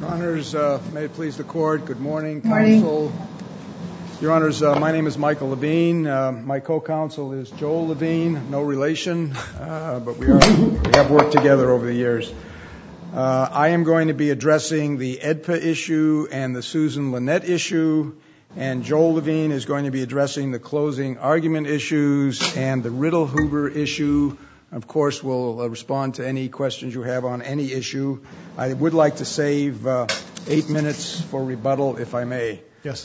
Your Honors, may it please the Court, good morning, Morning. Counsel. Your Honors, my name is Michael Levine. My co-counsel is Joel Levine, no relation, but we have worked together over the years. I am going to be addressing the EDPA issue and the Susan Lynette issue, and Joel Levine is going to be addressing the closing argument issues and the Riddle-Huber issue. Of course, we'll respond to any questions you have on any issue. I would like to save 8 minutes for rebuttal, if I may. Yes.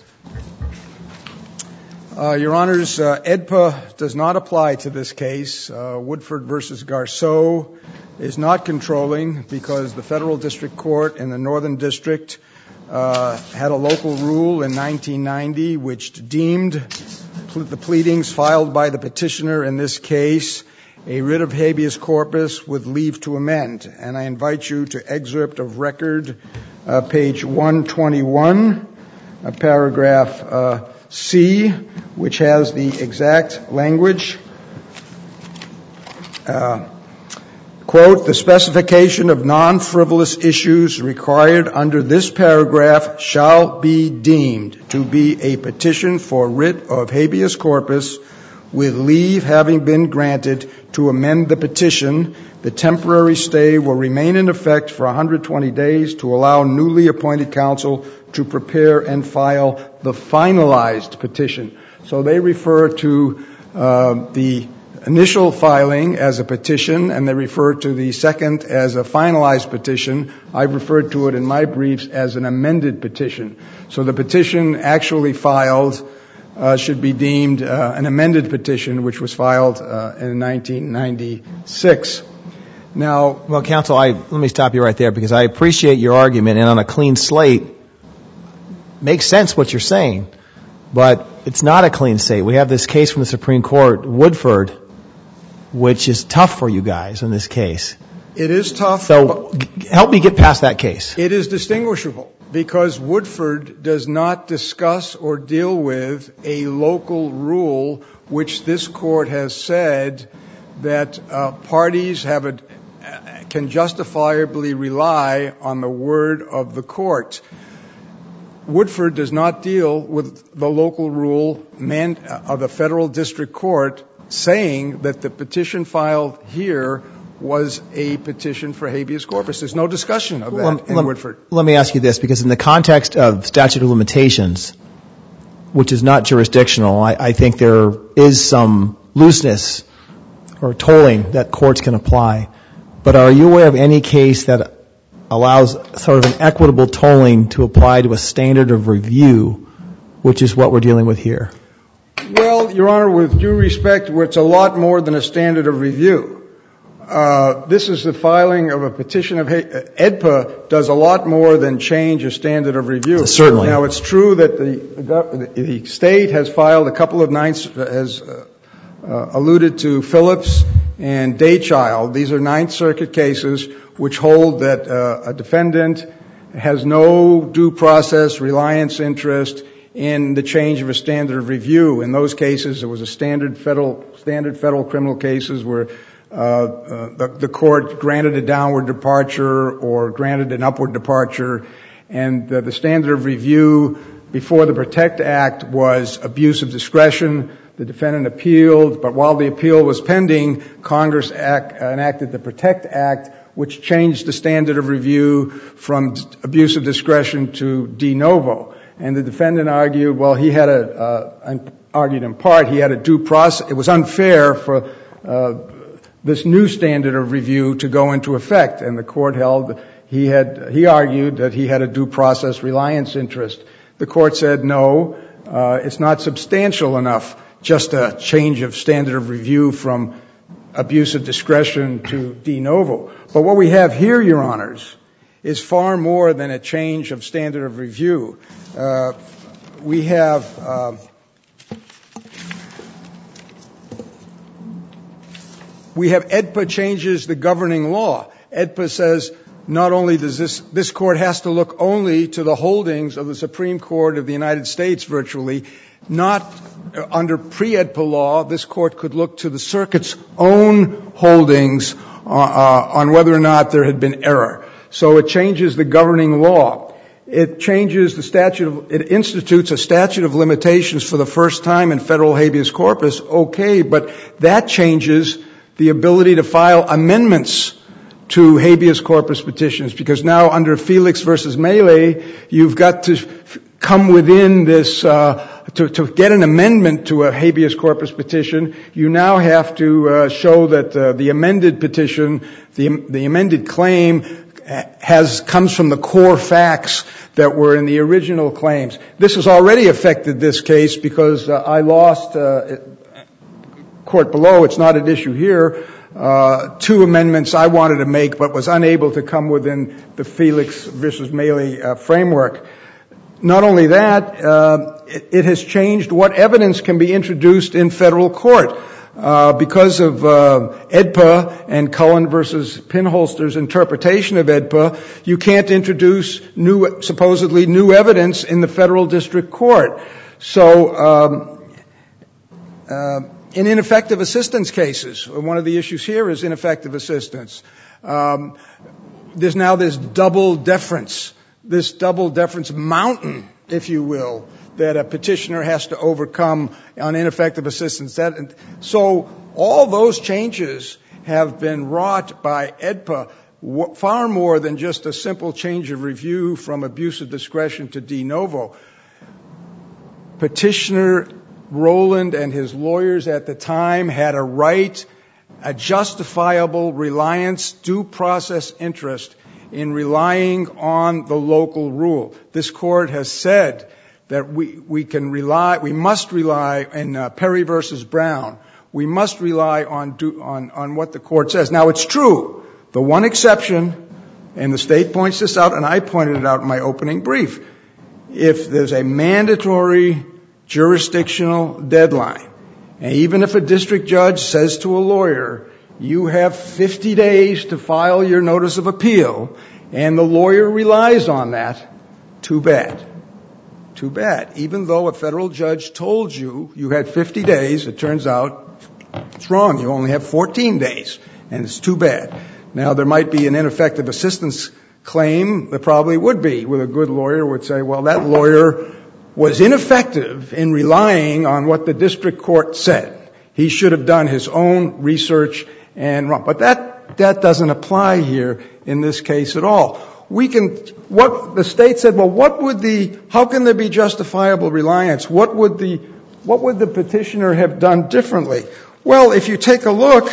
Your Honors, EDPA does not apply to this case. Woodford v. Garceau is not controlling because the Federal District Court in the Northern District had a local rule in 1990 which deemed the pleadings filed by the petitioner in this case a writ of habeas corpus with leave to amend. And I invite you to excerpt of record, page 121, paragraph C, which has the exact language. Quote, the specification of non-frivolous issues required under this paragraph shall be deemed to be a petition for writ of habeas corpus with leave having been granted to amend the petition. The temporary stay will remain in effect for 120 days to allow newly appointed counsel to prepare and file the finalized petition. So they refer to the initial filing as a petition, and they refer to the second as a finalized petition. I've referred to it in my briefs as an amended petition. So the petition actually filed should be deemed an amended petition, which was filed in 1996. Now, well, counsel, let me stop you right there because I appreciate your argument, and on a clean slate, makes sense what you're saying, but it's not a clean slate. We have this case from the Supreme Court, Woodford, which is tough for you guys in this case. It is tough. So help me get past that case. It is distinguishable because Woodford does not discuss or deal with a local rule which this Court has said that parties can justifiably rely on the word of the Court. Woodford does not deal with the local rule of the Federal District Court saying that the petition filed here was a petition for habeas corpus. There's no discussion of that in Woodford. Let me ask you this, because in the context of statute of limitations, which is not jurisdictional, I think there is some looseness or tolling that courts can apply. But are you aware of any case that allows sort of an equitable tolling to apply to a standard of review, which is what we're dealing with here? Well, Your Honor, with due respect, it's a lot more than a standard of review. This is the filing of a petition of EDPA does a lot more than change a standard of review. Certainly. Now, it's true that the State has filed a couple of has alluded to Phillips and Daychild. These are Ninth Circuit cases which hold that a defendant has no due process reliance interest in the change of a standard of review. In those cases, it was a standard federal criminal cases where the court granted a downward departure or granted an upward departure, and the standard of review before the PROTECT Act was abuse of discretion. The defendant appealed, but while the appeal was pending, Congress enacted the PROTECT Act, which changed the standard of review from abuse of discretion to de novo. And the defendant argued, well, he had argued in part, he had a due process. It was unfair for this new standard of review to go into effect. And the court held he argued that he had a due process reliance interest. The court said, no, it's not substantial enough, just a change of standard of review from abuse of discretion to de novo. But what we have here, Your Honors, is far more than a change of standard of review. We have EDPA changes the governing law. EDPA says not only does this court has to look only to the holdings of the Supreme Court of the United States virtually, not under pre-EDPA law, this court could look to the circuit's own holdings on whether or not there had been error. So it changes the governing law. it changes it institutes a statute of limitations for the first time in federal habeas corpus, okay, but that changes the ability to file amendments to habeas corpus petitions, because now under Felix versus Melee, you've got to come within this, to get an amendment to a habeas corpus petition, you now have to show that the amended petition, the amended claim comes from the core facts that were in the original claims. This has already affected this case because I lost court below. It's not an issue here. 2 amendments I wanted to make but was unable to come within the Felix versus Melee framework. Not only that, it has changed what evidence can be introduced in federal court. Because of AEDPA and Cullen versus Pinholster's interpretation of AEDPA, you can't introduce supposedly new evidence in the federal district court. So in ineffective assistance cases, one of the issues here is ineffective assistance. There's now this double deference mountain, if you will, that a petitioner has to overcome on ineffective assistance. So all those changes have been wrought by AEDPA, far more than just a simple change of review from abuse of discretion to de novo. Petitioner Rowland and his lawyers at the time had a right, a justifiable reliance, due process interest in relying on the local rule. This court has said that we must rely in Perry versus Brown. We must rely on what the court says. Now it's true. The one exception, and the state points this out, and I pointed it out in my opening brief, if there's a mandatory jurisdictional deadline, and even if a district judge says to a lawyer, you have 50 days to file your notice of appeal, and the lawyer relies on that, too bad. Too bad. Even though a federal judge told you you had 50 days, it turns out it's wrong. You only have 14 days, and it's too bad. Now, there might be an ineffective assistance claim. There probably would be, where a good lawyer would say, well, that lawyer was ineffective in relying on what the district court said. He should have done his own research and wrong. But that doesn't apply here in this case at all. What the state said, well, how can there be justifiable reliance? What would the petitioner have done differently? Well, if you take a look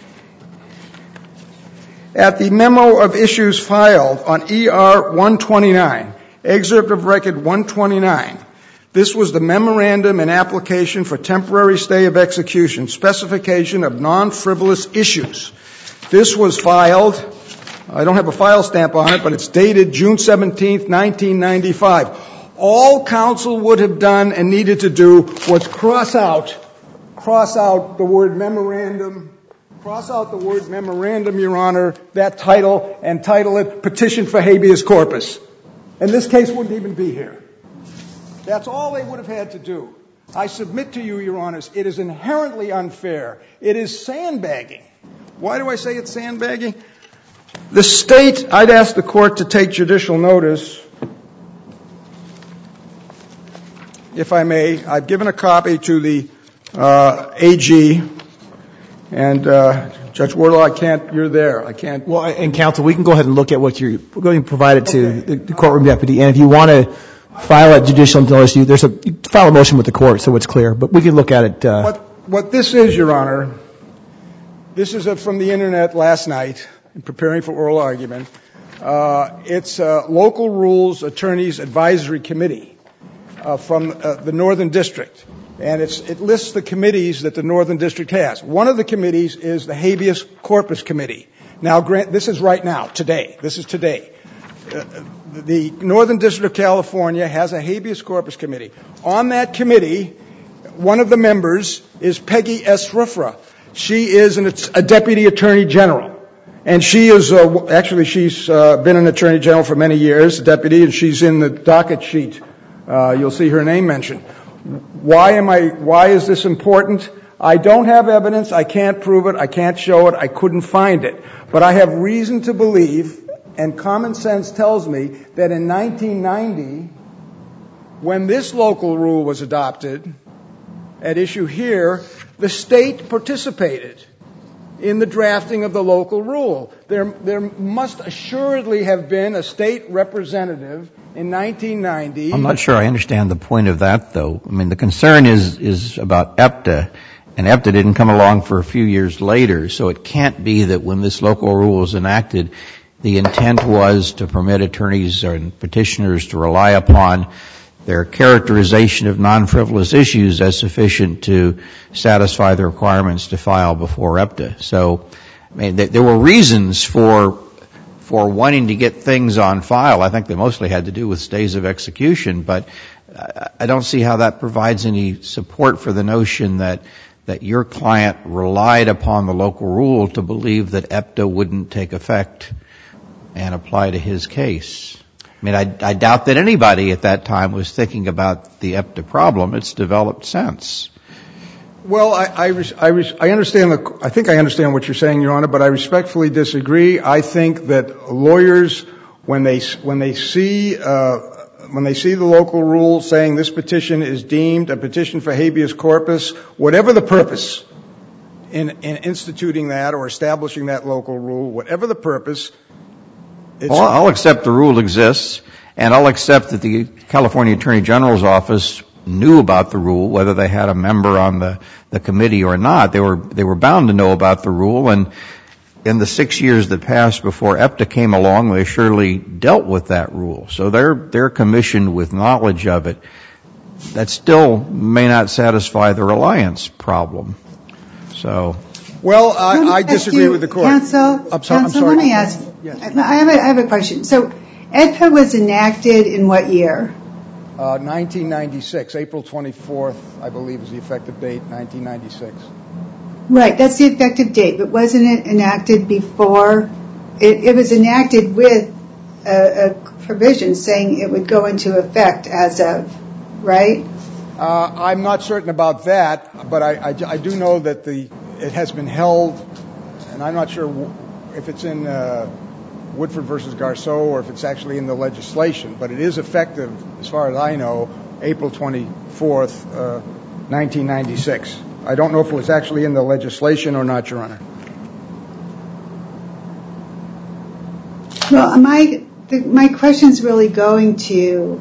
at the memo of issues filed on ER 129, excerpt of record 129, this was the memorandum and application for temporary stay of execution, specification of non-frivolous issues. This was filed, I don't have a file stamp on it, but it's dated June 17th, 1995. All counsel would have done and needed to do was cross out the word memorandum, Your Honor, that title, and title it Petition for Habeas Corpus. And this case wouldn't even be here. That's all they would have had to do. I submit to you, Your Honors, it is inherently unfair. It is sandbagging. Why do I say it's sandbagging? The state, I'd ask the court to take judicial notice, if I may. I've given a copy to the AG, and Judge Wardlaw, you're there. I can't. Well, and counsel, we can go ahead and look at what you're going to provide it to the courtroom deputy, and if you want to file a judicial notice, you file a motion with the court so it's clear, but we can look at it. What this is, Your Honor, this is from the internet last night, in preparing for oral argument. It's Local Rules Attorneys Advisory Committee from the Northern District. And it lists the committees that the Northern District has. One of the committees is the Habeas Corpus Committee. Now, this is right now, today. This is today. The Northern District of California has a Habeas Corpus Committee. On that committee, one of the members is Peggy S. Ruffra. She is a Deputy Attorney General. And she is, she's been an Attorney General for many years, Deputy, and she's in the docket sheet. You'll see her name mentioned. Why is this important? I don't have evidence. I can't prove it. I can't show it. I couldn't find it. But I have reason to believe, And common sense tells me that in 1990, when this local rule was adopted, at issue here, the state participated in the drafting of the local rule. There must assuredly have been a state representative in 1990. I'm not sure I understand the point of that, though. I mean, the concern is about EPTA, and EPTA didn't come along for a few years later, so it can't be that when this local rule was enacted, the intent was to permit attorneys and petitioners to rely upon their characterization of non-frivolous issues as sufficient to satisfy the requirements to file before EPTA. So, I mean, there were reasons for wanting to get things on file. I think they mostly had to do with stays of execution, but I don't see how that provides any support for the notion that your client relied upon the local rule to believe that EPTA wouldn't take effect and apply to his case. I mean, I doubt that anybody at that time was thinking about the EPTA problem. It's developed since. Well, I understand. I think I understand what you're saying, Your Honor, but I respectfully disagree. I think that lawyers, when they see the local rule saying this petition is deemed a petition for habeas corpus, whatever the purpose in instituting that or establishing that local rule, whatever the purpose. Well, I'll accept the rule exists, and I'll accept that the California Attorney General's office knew about the rule, whether they had a member on the committee or not. They were bound to know about the rule, and in the 6 years that passed before EPTA came along, they surely dealt with that rule. So they're commissioned with knowledge of it. That still may not satisfy the reliance problem. So. Well, I disagree with the court. Counsel, let me ask. Yes. I have a question. So, EDPA was enacted in what year? 1996. April 24th, I believe, is the effective date. 1996. Right, that's the effective date. But wasn't it enacted before? It was enacted with a provision saying it would go into effect as of, right? I'm not certain about that, but I do know that it has been held, and I'm not sure if it's in Woodford versus Garceau or if it's actually in the legislation, but it is effective, as far as I know, April 24th, 1996. I don't know if it was actually in the legislation or not, Your Honor. Well, my question's really going to,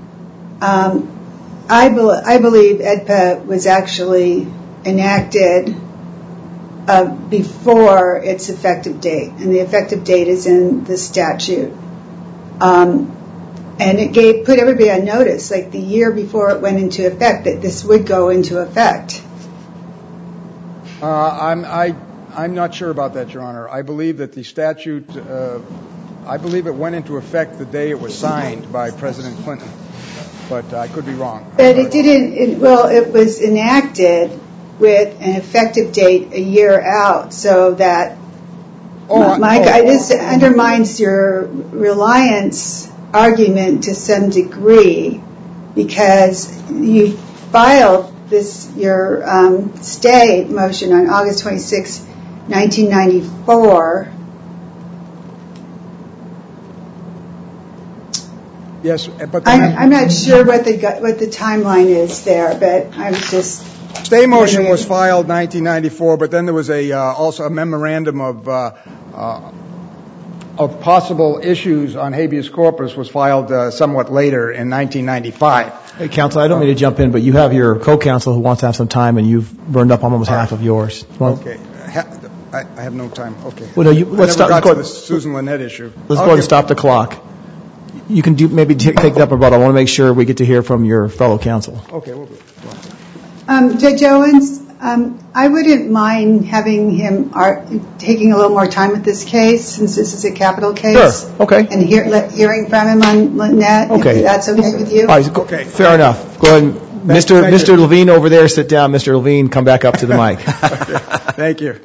I believe EDPA was actually enacted before its effective date, and the effective date is in the statute. And it put everybody on notice, like the year before it went into effect, that this would go into effect. I'm not sure about that, Your Honor. I believe that the statute, I believe it went into effect the day it was signed by President Clinton, but I could be wrong. But it didn't, it was enacted with an effective date a year out, so that, this undermines your reliance argument to some degree, because you filed your stay motion on August 26, 1994. Yes, but I'm not sure what the timeline is there, but I was just. Stay motion was filed 1994, but then there was also a memorandum of possible issues on habeas corpus was filed somewhat later in 1995. Hey, counsel, I don't mean to jump in, but you have your co-counsel who wants to have some time, and you've burned up almost half of yours. Okay. I have no time. Okay. Well, no, let's stop. I never got to the Susan Lynette issue. Let's go ahead and stop the clock. You can maybe take that up, but I want to make sure we get to hear from your fellow counsel. Okay, we'll do it. Judge Owens, I wouldn't mind having him taking a little more time with this case, since this is a capital case. Sure. Okay. And hearing from him on Lynette. Okay. If that's okay with you. All right. Okay. Fair enough. Go ahead. Mr. Levine over there, sit down. Mr. Levine, come back up to the mic. Thank you.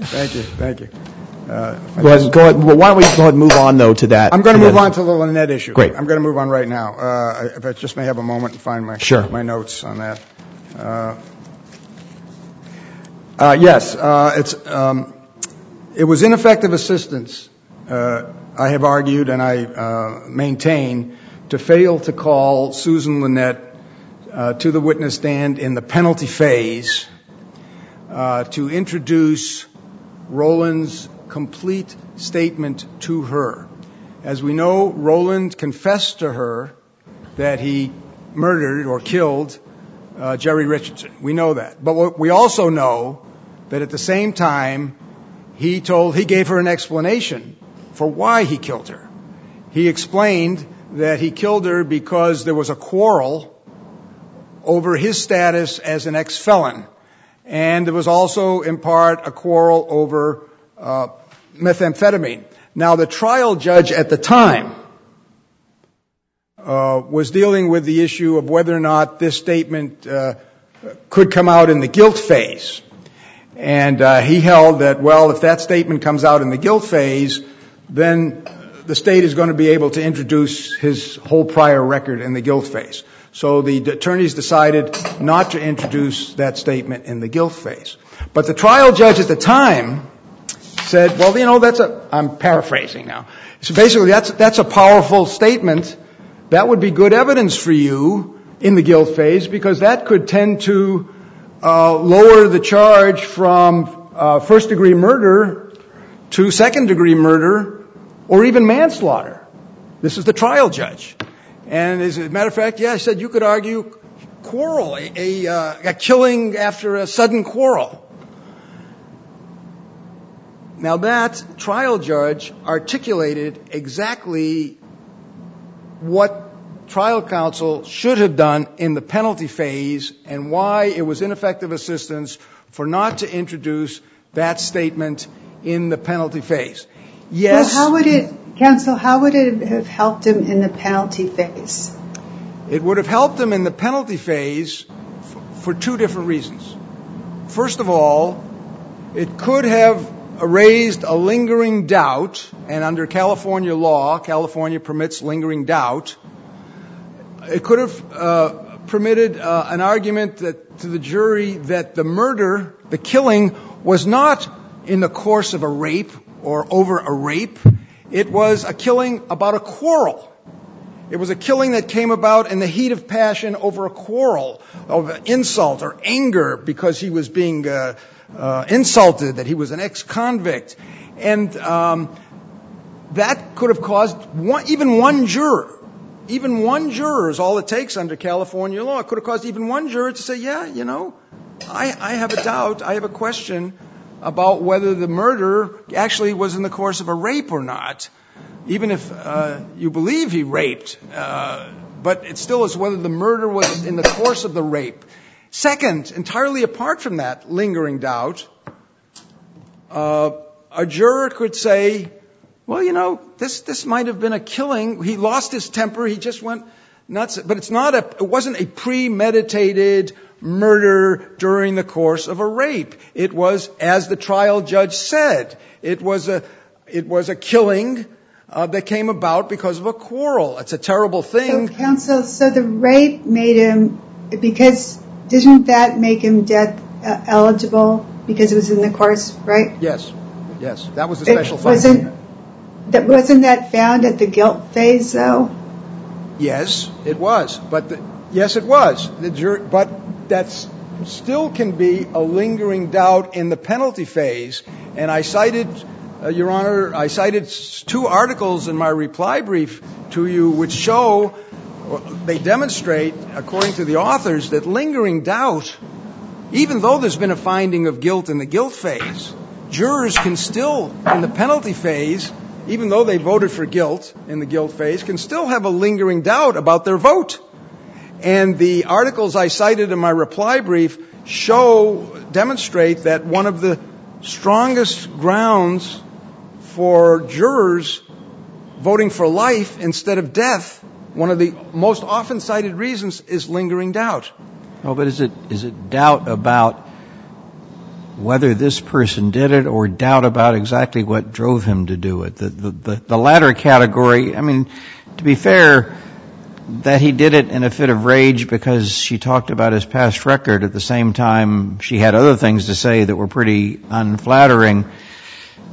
Go ahead. Well, why don't we go ahead and move on, though, to that. I'm going to move on to the Lynette issue. Great. I'm going to move on right now. If I just may have a moment and find my notes on that. Yes, it was ineffective assistance I have argued and I maintain to fail to call Susan Lynette to the witness stand in the penalty phase to introduce Roland's complete statement to her. As we know, Roland confessed to her that he murdered or killed Jerry Richardson. We know that. But we also know that at the same time, he gave her an explanation for why he killed her. He explained that he killed her because there was a quarrel over his status as an ex-felon. And there was also, in part, a quarrel over methamphetamine. Now, the trial judge at the time was dealing with the issue of whether or not this statement could come out in the guilt phase. And he held that, well, if that statement comes out in the guilt phase, then the state is going to be able to introduce his whole prior record in the guilt phase. So the attorneys decided not to introduce that statement in the guilt phase. But the trial judge at the time said, well, you know, I'm paraphrasing now. So basically, that's a powerful statement. That would be good evidence for you in the guilt phase because that could tend to lower the charge from first-degree murder to second-degree murder or even manslaughter. This is the trial judge. And as a matter of fact, I said you could argue quarrel, a killing after a sudden quarrel. Now that trial judge articulated exactly what trial counsel should have done in the penalty phase and why it was ineffective assistance for not to introduce that statement in the penalty phase. Yes. Well, Counsel, how would it have helped him in the penalty phase? It would have helped him in the penalty phase for two different reasons. First of all, it could have raised a lingering doubt, and under California law, California permits lingering doubt. It could have permitted an argument to the jury that the murder, the killing, was not in the course of a rape or over a rape. It was a killing about a quarrel. It was a killing that came about in the heat of passion over a quarrel, of insult or anger because he was being insulted, that he was an ex-convict. And that could have caused even one juror is all it takes under California law. It could have caused even one juror to say, yeah, you know, I have a doubt, I have a question about whether the murder actually was in the course of a rape or not, even if you believe he raped. But it still is whether the murder was in the course of the rape. Second, entirely apart from that lingering doubt, a juror could say, well, you know, this might have been a killing. He lost his temper. He just went nuts. But it wasn't a premeditated murder during the course of a rape. It was, as the trial judge said, it was a killing that came about because of a quarrel. It's a terrible thing. So, counsel, the rape made him, because didn't that make him death eligible because it was in the course, right? Yes. That was a special finding. Wasn't that found at the guilt phase, though? Yes, it was. Yes, it was. But that still can be a lingering doubt in the penalty phase. And I cited, Your Honor, two articles in my reply brief to you which show, they demonstrate, according to the authors, that lingering doubt, even though there's been a finding of guilt in the guilt phase, jurors can still, in the penalty phase, even though they voted for guilt in the guilt phase, can still have a lingering doubt about their vote. And the articles I cited in my reply brief demonstrate that one of the strongest grounds for jurors voting for life instead of death, one of the most often cited reasons is lingering doubt. Oh, but is it doubt about whether this person did it or doubt about exactly what drove him to do it? The latter category, I mean, to be fair, that he did it in a fit of rage because she talked about his past record at the same time she had other things to say that were pretty unflattering.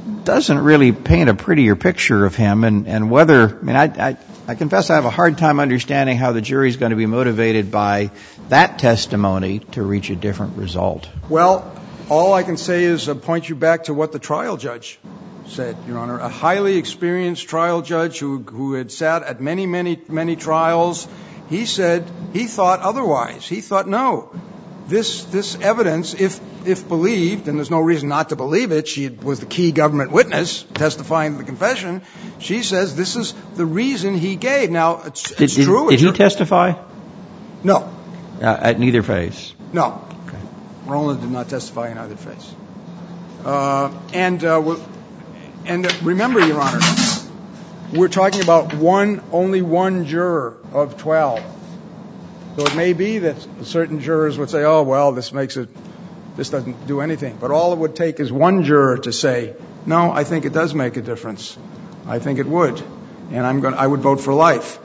doesn't really paint a prettier picture of him, and whether, I mean, I confess I have a hard time understanding how the jury's going to be motivated by that testimony to reach a different result. Well, all I can say is point you back to what the trial judge said, Your Honor. A highly experienced trial judge who had sat at many trials. He said he thought otherwise. He thought, no, this evidence, if believed, and there's no reason not to believe it, she was the key government witness testifying to the confession, she says this is the reason he gave. Now, it's true. Did he testify? No. At neither phase? No. Okay. Roland did not testify in either phase. And remember, Your Honor, we're talking about only one juror of 12. So it may be that certain jurors would say, oh, well, this doesn't do anything. But all it would take is one juror to say, no, I think it does make a difference. I think it would. And I would vote for life.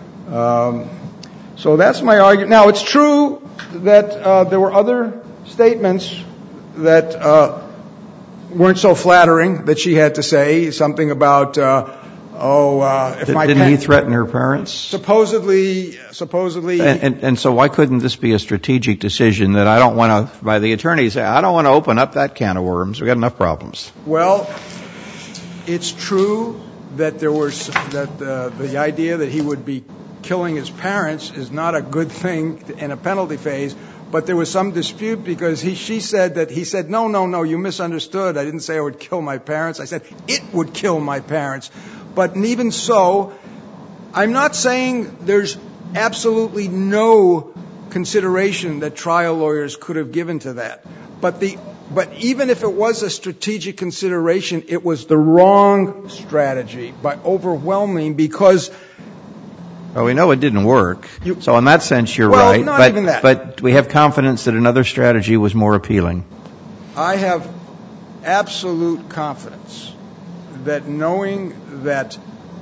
So that's my argument. Now, it's true that there were other statements that weren't so flattering that she had to say, something about, Didn't he threaten her parents? Supposedly. And so why couldn't this be a strategic decision that I don't want to, by the attorney, say, I don't want to open up that can of worms. We've got enough problems. Well, it's true that the idea that he would be killing his parents is not a good thing in a penalty phase. But there was some dispute because he said, no, you misunderstood. I didn't say I would kill my parents. I said it would kill my parents. But even so, I'm not saying there's absolutely no consideration that trial lawyers could have given to that. But even if it was a strategic consideration, it was the wrong strategy by overwhelming because. Well, we know it didn't work. So in that sense, you're right. Not even that. But we have confidence that another strategy was more appealing. I have absolute confidence that knowing that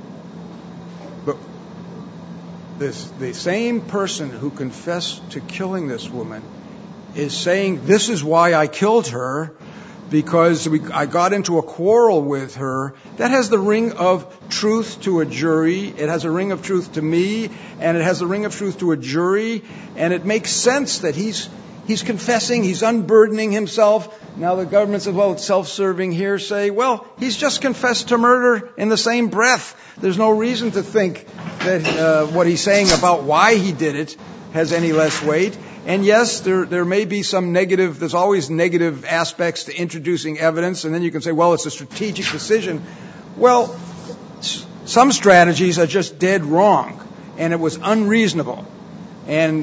the same person who confessed to killing this woman is saying, this is why I killed her, because I got into a quarrel with her, that has the ring of truth to a jury. It has a ring of truth to me, and it has a ring of truth to a jury, and it makes sense that he's confessing, he's unburdening himself. Now the government says, well, it's self-serving hearsay. Well, he's just confessed to murder in the same breath. There's no reason to think that what he's saying about why he did it has any less weight. And yes, there may be some negative, there's always negative aspects to introducing evidence, and then you can say, well, it's a strategic decision. Well, some strategies are just dead wrong, and it was unreasonable and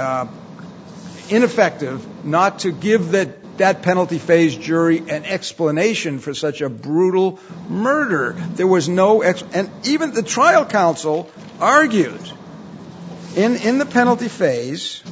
ineffective not to give that penalty phase jury an explanation for such a brutal murder. There was no, and even the trial counsel argued in the penalty phase.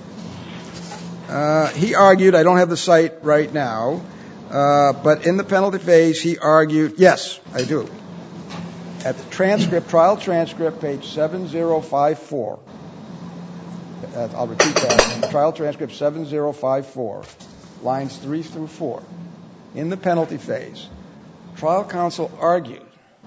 He argued, I don't have the cite right now, but in the penalty phase he argued, yes, I do. At the trial transcript, page 7054. I'll repeat that. Trial transcript 7054, lines 3 through 4. In the penalty phase, trial counsel argued,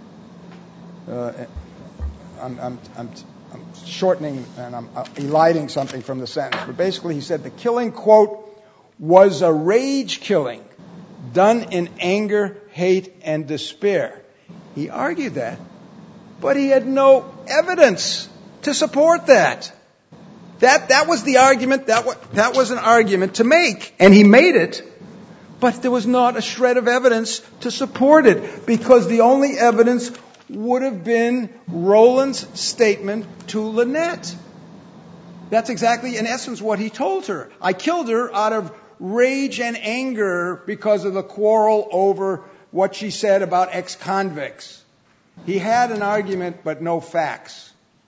I'm shortening and I'm eliding something from the sentence, but basically he said the killing, quote, was a rage killing done in anger, hate, and despair. He argued that, but he had no evidence to support that. That was the argument, that was an argument to make, and he made it, but there was not a shred of evidence to support it, because the only evidence would have been Roland's statement to Lynette. That's exactly, in essence, what he told her. I killed her out of rage and anger because of the quarrel over what she said about ex-convicts. He had an argument, but no facts.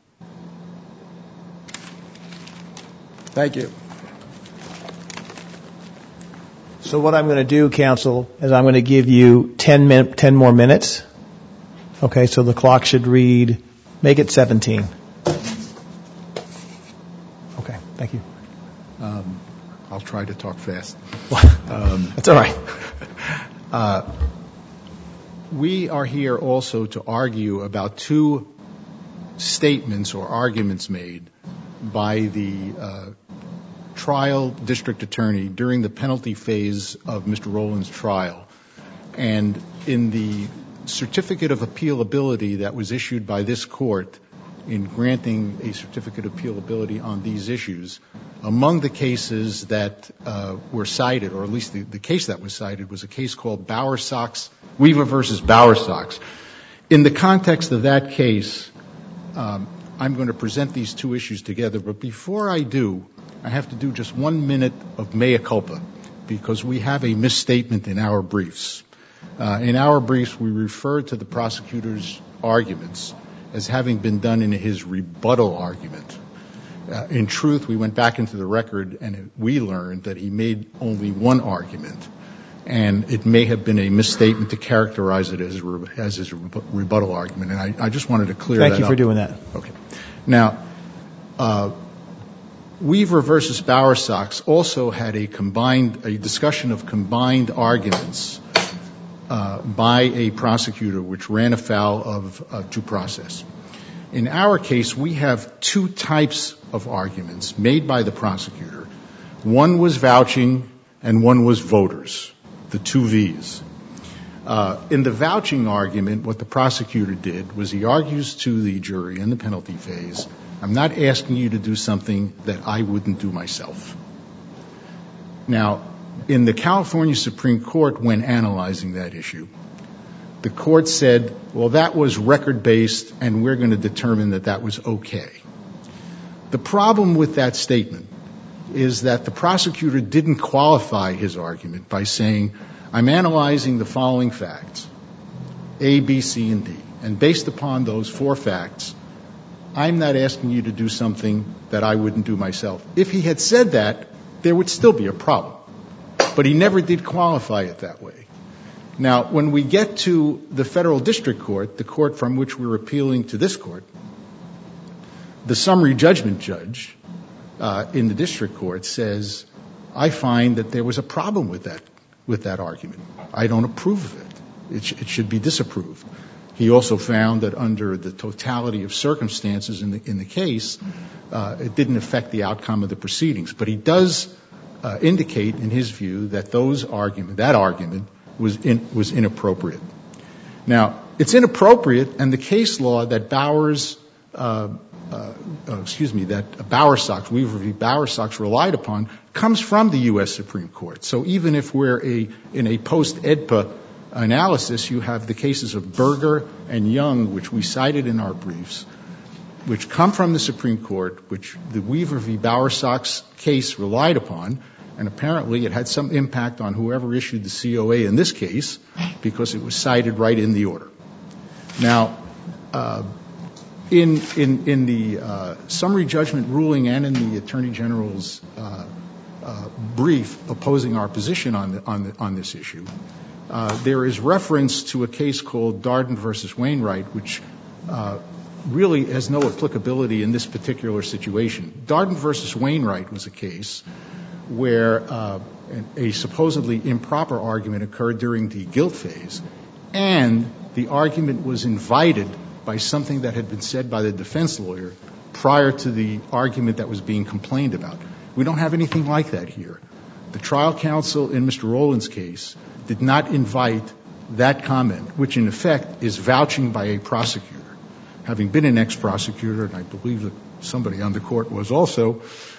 Thank you. So what I'm going to do, counsel, is I'm going to give you 10 more minutes. Okay, so the clock should read, make it 17. Okay, thank you. I'll try to talk fast. That's all right. we are here also to argue about two statements or arguments made by the trial district attorney during the penalty phase of Mr. Rowland's trial. And in the certificate of appealability that was issued by this court in granting a certificate of appealability on these issues, among the cases that were cited, or at least the case that was cited, was a case called Weaver versus Bowersox. In the context of that case, I'm going to present these two issues together, but before I do, I have to do just 1 minute of mea culpa, because we have a misstatement in our briefs. In our briefs, we refer to the prosecutor's arguments as having been done in his rebuttal argument. In truth, we went back into the record and we learned that he made only one argument, and it may have been a misstatement to characterize it as his rebuttal argument. And I just wanted to clear that up. Thank you for doing that. Okay. Now, Weaver versus Bowersox also had a discussion of combined arguments by a prosecutor which ran afoul of due process. In our case, we have two types of arguments made by the prosecutor. One was vouching and one was voters, the two V's. In the vouching argument, what the prosecutor did was he argues to the jury in the penalty phase, I'm not asking you to do something that I wouldn't do myself. Now, in the California Supreme Court, when analyzing that issue, the court said, well, that was record-based, and we're going to determine that that was okay. The problem with that statement is that the prosecutor didn't qualify his argument by saying, I'm analyzing the following facts, A, B, C, and D, and based upon those four facts, I'm not asking you to do something that I wouldn't do myself. If he had said that, there would still be a problem. But he never did qualify it that way. Now, when we get to the federal district court, the court from which we're appealing to this court, the summary judgment judge in the district court says, I find that there was a problem with that argument. I don't approve of it. It should be disapproved. He also found that under the totality of circumstances in the case, it didn't affect the outcome of the proceedings. But he does indicate, in his view, that that argument was inappropriate. Now, it's inappropriate, and the case law that Weaver v. Bowersox relied upon comes from the U.S. Supreme Court. So even if we're in a post-EDPA analysis, you have the cases of Berger and Young, which we cited in our briefs, which come from the Supreme Court, which the Weaver v. Bowersox case relied upon, and apparently it had some impact on whoever issued the COA in this case, because it was cited right in the order. Now, in the summary judgment ruling and in the Attorney General's brief opposing our position on this issue, there is reference to a case called Darden v. Wainwright, which really has no applicability in this particular situation. Darden v. Wainwright was a case where a supposedly improper argument occurred during the guilt phase, and the argument was invited by something that had been said by the defense lawyer prior to the argument that was being complained about. We don't have anything like that here. The trial counsel in Mr. Rowland's case did not invite that comment, which in effect is vouching by a prosecutor. Having been an ex-prosecutor, and I believe that somebody on the court was also,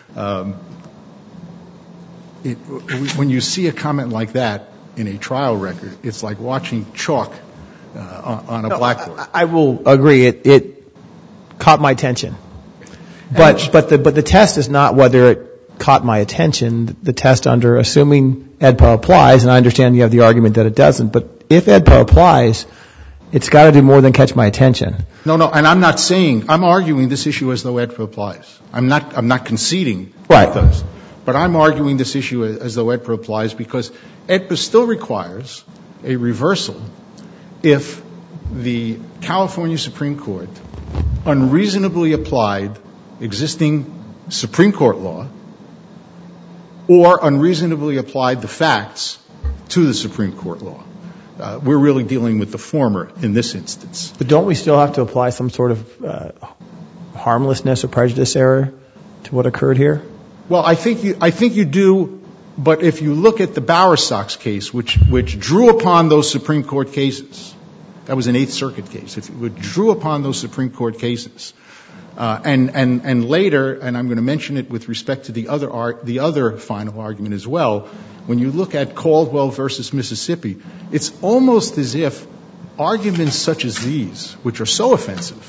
when you see a comment like that in a trial record, it's like watching chalk on a blackboard. I will agree. It caught my attention. But the test is not whether it caught my attention. The test under assuming EDPA applies, and I understand you have the argument that it doesn't, but if EDPA applies, it's got to do more than catch my attention. No, and I'm not saying, I'm arguing this issue as though EDPA applies. I'm not conceding right. It does. But I'm arguing this issue as though EDPA applies because EDPA still requires a reversal if the California Supreme Court unreasonably applied existing Supreme Court law or unreasonably applied the facts to the Supreme Court law. We're really dealing with the former in this instance. But don't we still have to apply some sort of harmlessness or prejudice error to what occurred here? Well, I think you do, but if you look at the Bowersox case, which drew upon those Supreme Court cases, that was an Eighth Circuit case. If it drew upon those Supreme Court cases, and later, and I'm going to mention it with respect to the other final argument as well, when you look at Caldwell versus Mississippi, it's almost as if arguments such as these, which are so offensive,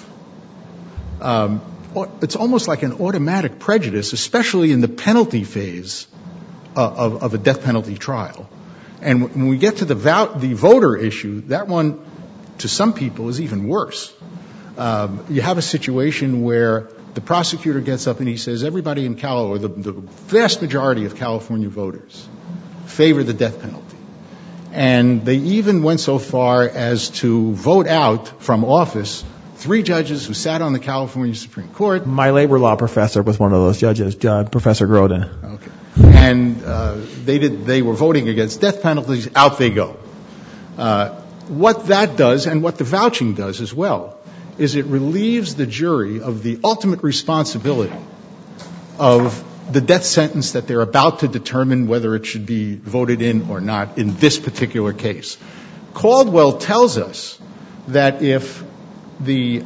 it's almost like an automatic prejudice, especially in the penalty phase of a death penalty trial. And when we get to the voter issue, that one, to some people, is even worse. You have a situation where the prosecutor gets up and he says, everybody in or the vast majority of California voters favor the death penalty. And they even went so far as to vote out from office 3 judges who sat on the California Supreme Court. My labor law professor was one of those judges, Professor Grodin. Okay. And they were voting against death penalties. Out they go. What that does, and what the vouching does as well, is it relieves the jury of the ultimate responsibility of the death sentence that they're about to determine whether it should be voted in or not in this particular case. Caldwell tells us that if the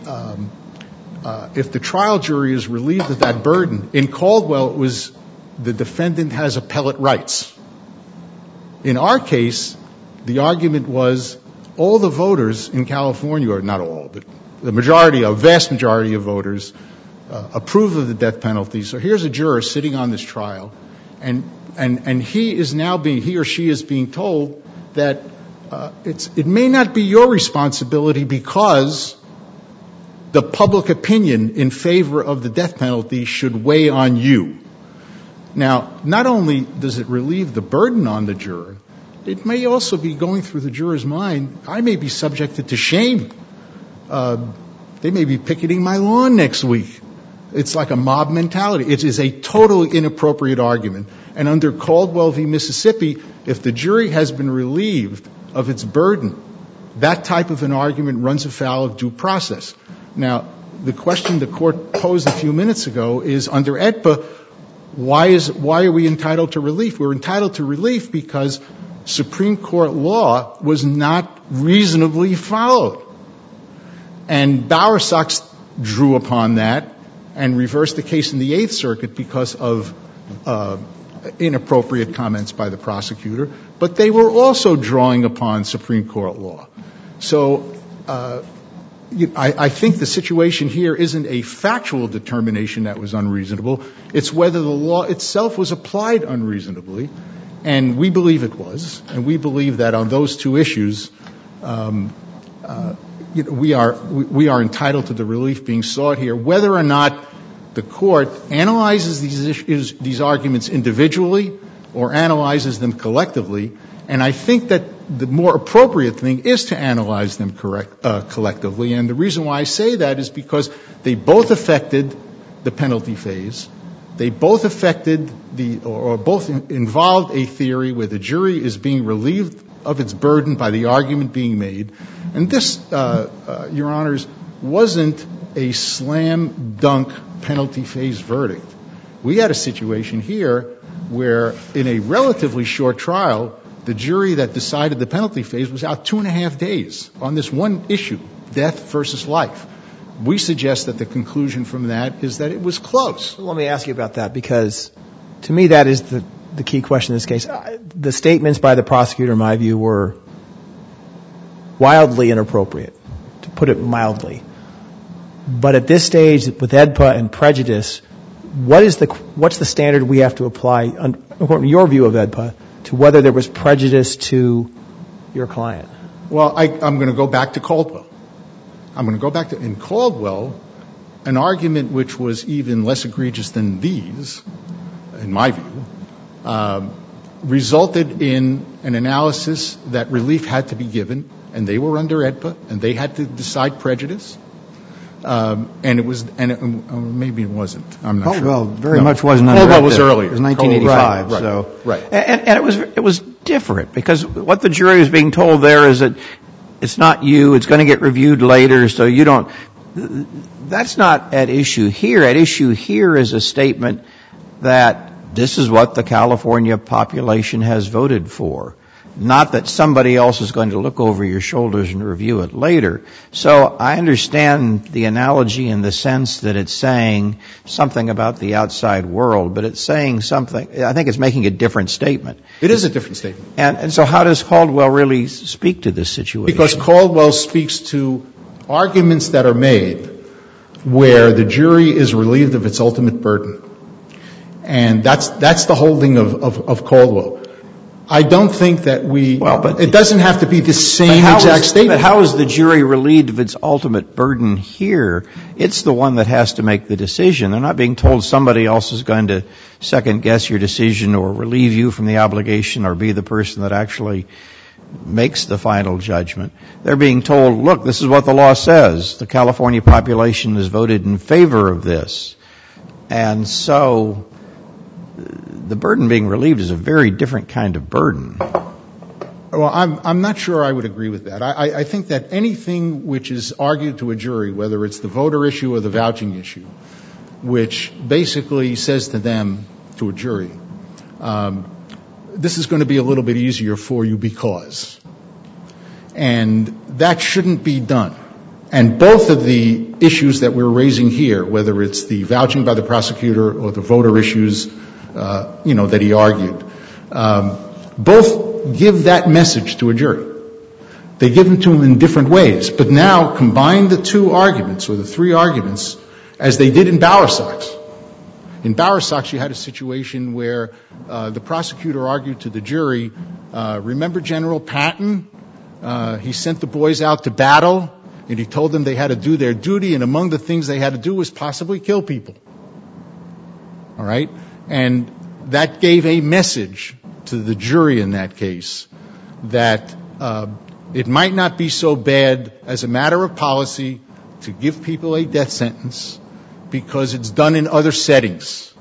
trial jury is relieved of that burden, in Caldwell it was the defendant has appellate rights. In our case, the argument was all the voters in California, or not all, but the vast majority of voters approve of the death penalty. So here's a juror sitting on this trial, and he or she is being told that it may not be your responsibility because the public opinion in favor of the death penalty should weigh on you. Now, not only does it relieve the burden on the juror, it may also be going through the juror's mind, I may be subjected to shame. They may be picketing my lawn next week. It's like a mob mentality. It is a totally inappropriate argument. And under Caldwell v. Mississippi, if the jury has been relieved of its burden, that type of an argument runs afoul of due process. Now, the question the court posed a few minutes ago is, under AEDPA, why are we entitled to relief? We're entitled to relief because Supreme Court law was not reasonably followed. And Bowersox drew upon that and reversed the case in the Eighth Circuit because of inappropriate comments by the prosecutor. But they were also drawing upon Supreme Court law. So I think the situation here isn't a factual determination that was unreasonable. It's whether the law itself was applied unreasonably. And we believe it was. And we believe that on those two issues, we are entitled to the relief being sought here, whether or not the court analyzes these arguments individually or analyzes them collectively. And I think that the more appropriate thing is to analyze them collectively. And the reason why I say that is because they both affected the penalty phase. They both affected or both involved a theory where the jury is being relieved of its burden by the argument being made. And this, Your Honors, wasn't a slam dunk penalty phase verdict. We had a situation here where in a relatively short trial, the jury that decided the penalty phase was out 2.5 days on this one issue, death versus life. We suggest that the conclusion from that is that it was close. Let me ask you about that, because to me that is the key question in this case. The statements by the prosecutor, in my view, were wildly inappropriate, to put it mildly. But at this stage, with AEDPA and prejudice, what's the standard we have to apply, according to your view of AEDPA, to whether there was prejudice to your client? Well, I'm going to go back to Caldwell. In Caldwell, an argument which was even less egregious than these, in my view, resulted in an analysis that relief had to be given, and they were under AEDPA, and they had to decide prejudice. And it was, maybe it wasn't. I'm not sure. Caldwell very much wasn't under AEDPA. Caldwell was earlier. It was 1985. Right. And it was different, because what the jury is being told there is that it's not you, it's going to get reviewed later, so you don't. That's not at issue here. At issue here is a statement that this is what the California population has voted for, not that somebody else is going to look over your shoulders and review it later. So I understand the analogy in the sense that it's saying something about the outside world, but it's saying something, I think it's making a different statement. It is a different statement. And so how does Caldwell really speak to this situation? Because Caldwell speaks to arguments that are made where the jury is relieved of its ultimate burden. And that's the holding of Caldwell. I don't think that it doesn't have to be the same exact statement. But how is the jury relieved of its ultimate burden here? It's the one that has to make the decision. They're not being told somebody else is going to second guess your decision or relieve you from the obligation or be the person that actually makes the final judgment. They're being told, look, this is what the law says. The California population has voted in favor of this. And so the burden being relieved is a very different kind of burden. Well, I'm not sure I would agree with that. I think that anything which is argued to a jury, whether it's the voter issue or the vouching issue, which basically says to them, to a jury, this is going to be a little bit easier for you because. And that shouldn't be done. And both of the issues that we're raising here, whether it's the vouching by the prosecutor or the voter issues, that he argued, both give that message to a jury. They give them to them in different ways. But now combine the two arguments or the three arguments as they did in Bowersox. In Bowersox, you had a situation where the prosecutor argued to the jury, remember General Patton? He sent the boys out to battle, and he told them they had to do their duty, and among the things they had to do was possibly kill people. All right? And that gave a message to the jury in that case that it might not be so bad as a matter of policy to give people a death sentence because it's done in other settings.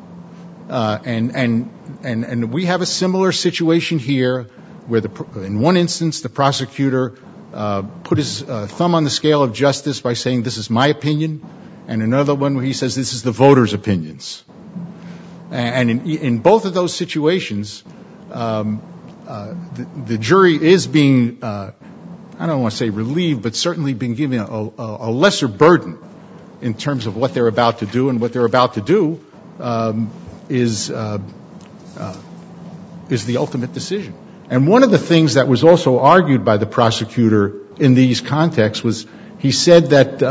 And we have a similar situation here where in one instance the prosecutor put his thumb on the scale of justice by saying this is my opinion, and another one where he says this is the voters' opinions. And in both of those situations, the jury is being, I don't want to say relieved, but certainly being given a lesser burden in terms of what they're about to do, and what they're about to do is the ultimate decision. And one of the things that was also argued by the prosecutor in these contexts was he said that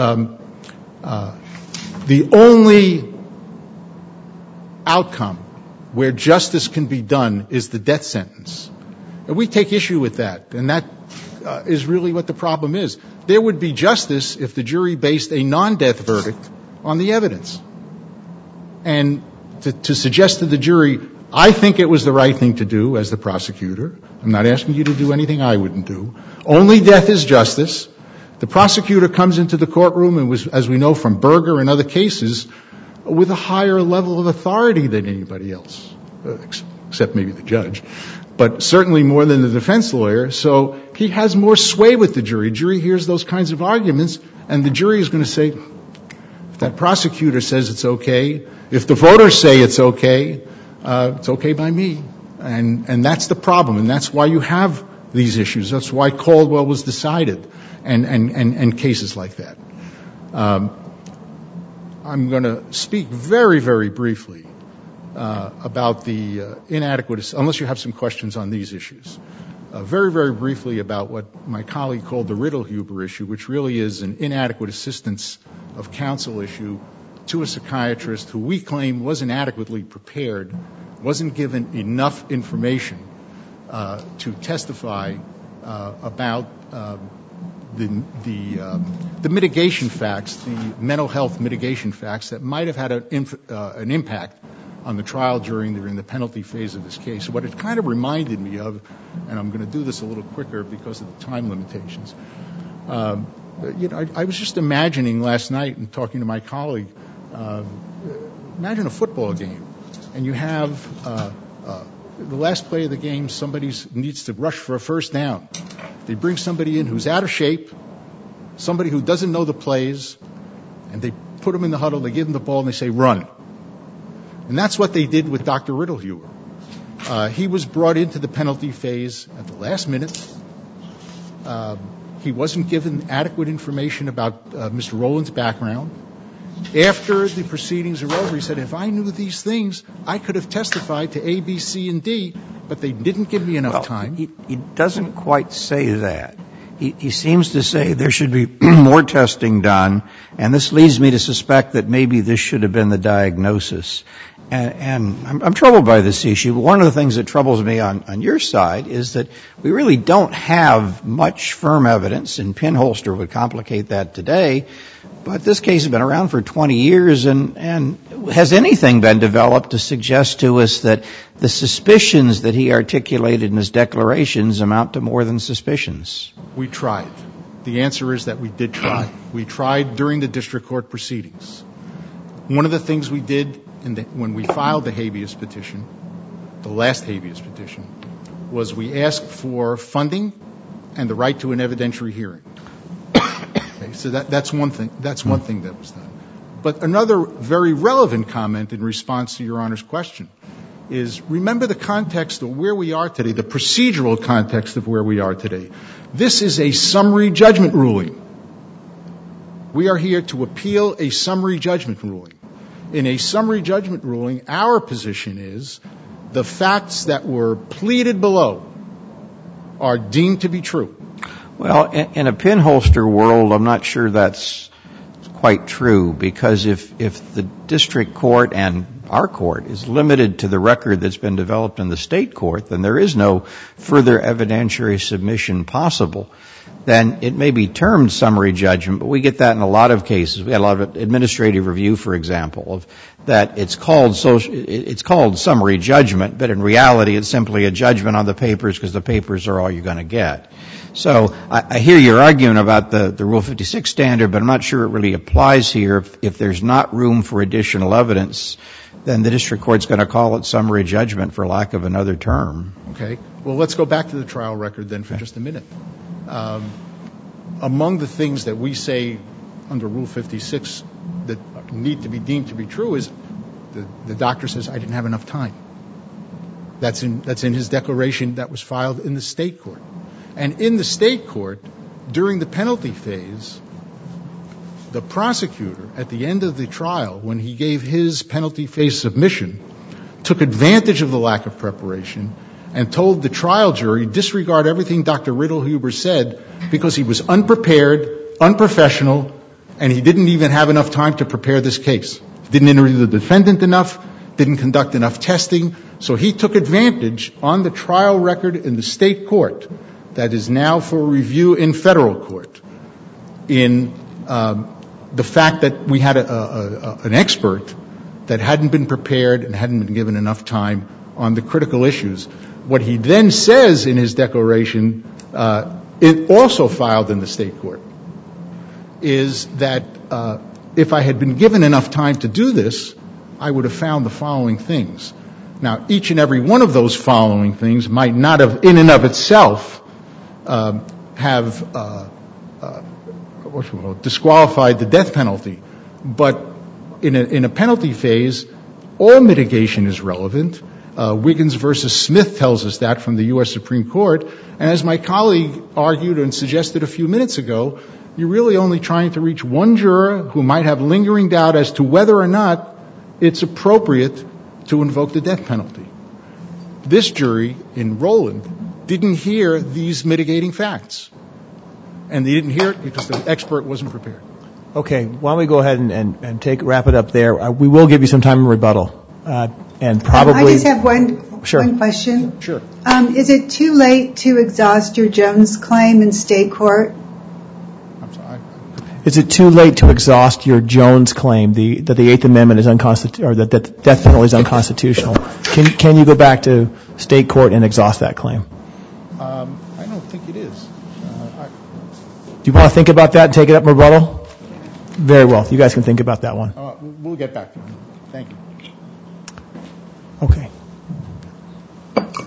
the only outcome where justice can be done is the death sentence. And we take issue with that, and that is really what the problem is. There would be justice if the jury based a non-death verdict on the evidence. And to suggest to the jury, I think it was the right thing to do as the prosecutor. I'm not asking you to do anything I wouldn't do. Only death is justice. The prosecutor comes into the courtroom and was, as we know from Berger and other cases, with a higher level of authority than anybody else, except maybe the judge, but certainly more than the defense lawyer. So he has more sway with the jury. Jury hears those kinds of arguments, and the jury is going to say, if that prosecutor says it's okay, if the voters say it's okay by me. And that's the problem, and that's why you have these issues. That's why Caldwell was decided, and cases like that. I'm going to speak very, very briefly about the inadequate, unless you have some questions on these issues, very, very briefly about what my colleague called the Riddle-Huber issue, which really is an inadequate assistance of counsel issue to a psychiatrist who we claim wasn't adequately prepared, wasn't given enough information to testify about the mitigation facts, the mental health mitigation facts that might have had an impact on the trial during the penalty phase of this case. What it kind of reminded me of, and I'm going to do this a little quicker because of the time limitations, I was just imagining last night and talking to my colleague, imagine a football game, and you have the last play of the game, somebody needs to rush for a first down. They bring somebody in who's out of shape, somebody who doesn't know the plays, and they put him in the huddle, they give him the ball, and they say, run. And that's what they did with Dr. Riddlehuer. He was brought into the penalty phase at the last minute. He wasn't given adequate information about Mr. Rowland's background. After the proceedings are over, he said, if I knew these things, I could have testified to A, B, C, and D, but they didn't give me enough time. He doesn't quite say that. He seems to say there should be more testing done, and this leads me to suspect that maybe this should have been the diagnosis. And I'm troubled by this issue. One of the things that troubles me on your side is that we really don't have much firm evidence, and pinholster would complicate that today, but this case has been around for 20 years, and has anything been developed to suggest to us that the suspicions that he articulated in his declarations amount to more than suspicions? We tried. The answer is that we did try. We tried during the district court proceedings. One of the things we did when we filed the habeas petition, the last habeas petition, was we asked for funding and the right to an evidentiary hearing. Okay, so that's one thing. That's one thing that was done. But another very relevant comment in response to Your Honor's question is, remember the context of where we are today, the procedural context of where we are today. This is a summary judgment ruling. We are here to appeal a summary judgment ruling. In a summary judgment ruling, our position is the facts that were pleaded below are deemed to be true. Well, in a pinholster world, I'm not sure that's quite true, because if the district court and our court is limited to the record that's been developed in the state court, then there is no further evidentiary submission possible. Then it may be termed summary judgment, but we get that in a lot of cases. We had a lot of administrative review, for example, of that it's called summary judgment, but in reality it's simply a judgment on the papers because the papers are all you're going to get. So I hear your argument about the Rule 56 standard, but I'm not sure it really applies here. If there's not room for additional evidence, then the district court's going to call it summary judgment for lack of another term. Okay. Well, let's go back to the trial record then for just a minute. Among the things that we say under Rule 56 that need to be deemed to be true is the doctor says, I didn't have enough time. That's in his declaration that was filed in the state court. And in the state court, during the penalty phase, the prosecutor, at the end of the trial, when he gave his penalty phase submission, took advantage of the lack of preparation and told the trial jury, disregard everything Dr. Riddlehuer said because he was unprepared, unprofessional, and he didn't even have enough time to prepare this case. He didn't interview the defendant enough, didn't conduct enough testing, so he took advantage on the trial record in the state court that is now for review in federal court in the fact that we had an expert that hadn't been prepared and hadn't been given enough time on the critical issues. What he then says in his declaration, it also filed in the state court, is that if I had been given enough time to do this, I would have found the following things. Now, each and every one of those following things might not have, in and of itself, disqualified the death penalty. But in a penalty phase, all mitigation is relevant. Wiggins versus Smith tells us that from the U.S. Supreme Court. And as my colleague argued and suggested a few minutes ago, you're really only trying to reach one juror who might have lingering doubt as to whether or not it's appropriate to invoke the death penalty. This jury in Rowland didn't hear these mitigating facts. And they didn't hear it because the expert wasn't prepared. Okay, why don't we go ahead and wrap it up there. We will give you some time in rebuttal. And probably... I just have one question. Sure. Is it too late to exhaust your Jones claim in state court? I'm sorry. Is it too late to exhaust your Jones claim that the Eighth Amendment is unconstitutional, or that the death penalty is unconstitutional? Can you go back to state court and exhaust that claim? I don't think it is. Do you want to think about that and take it up in rebuttal? Very well. You guys can think about that one. We'll get back to you. Thank you. Okay.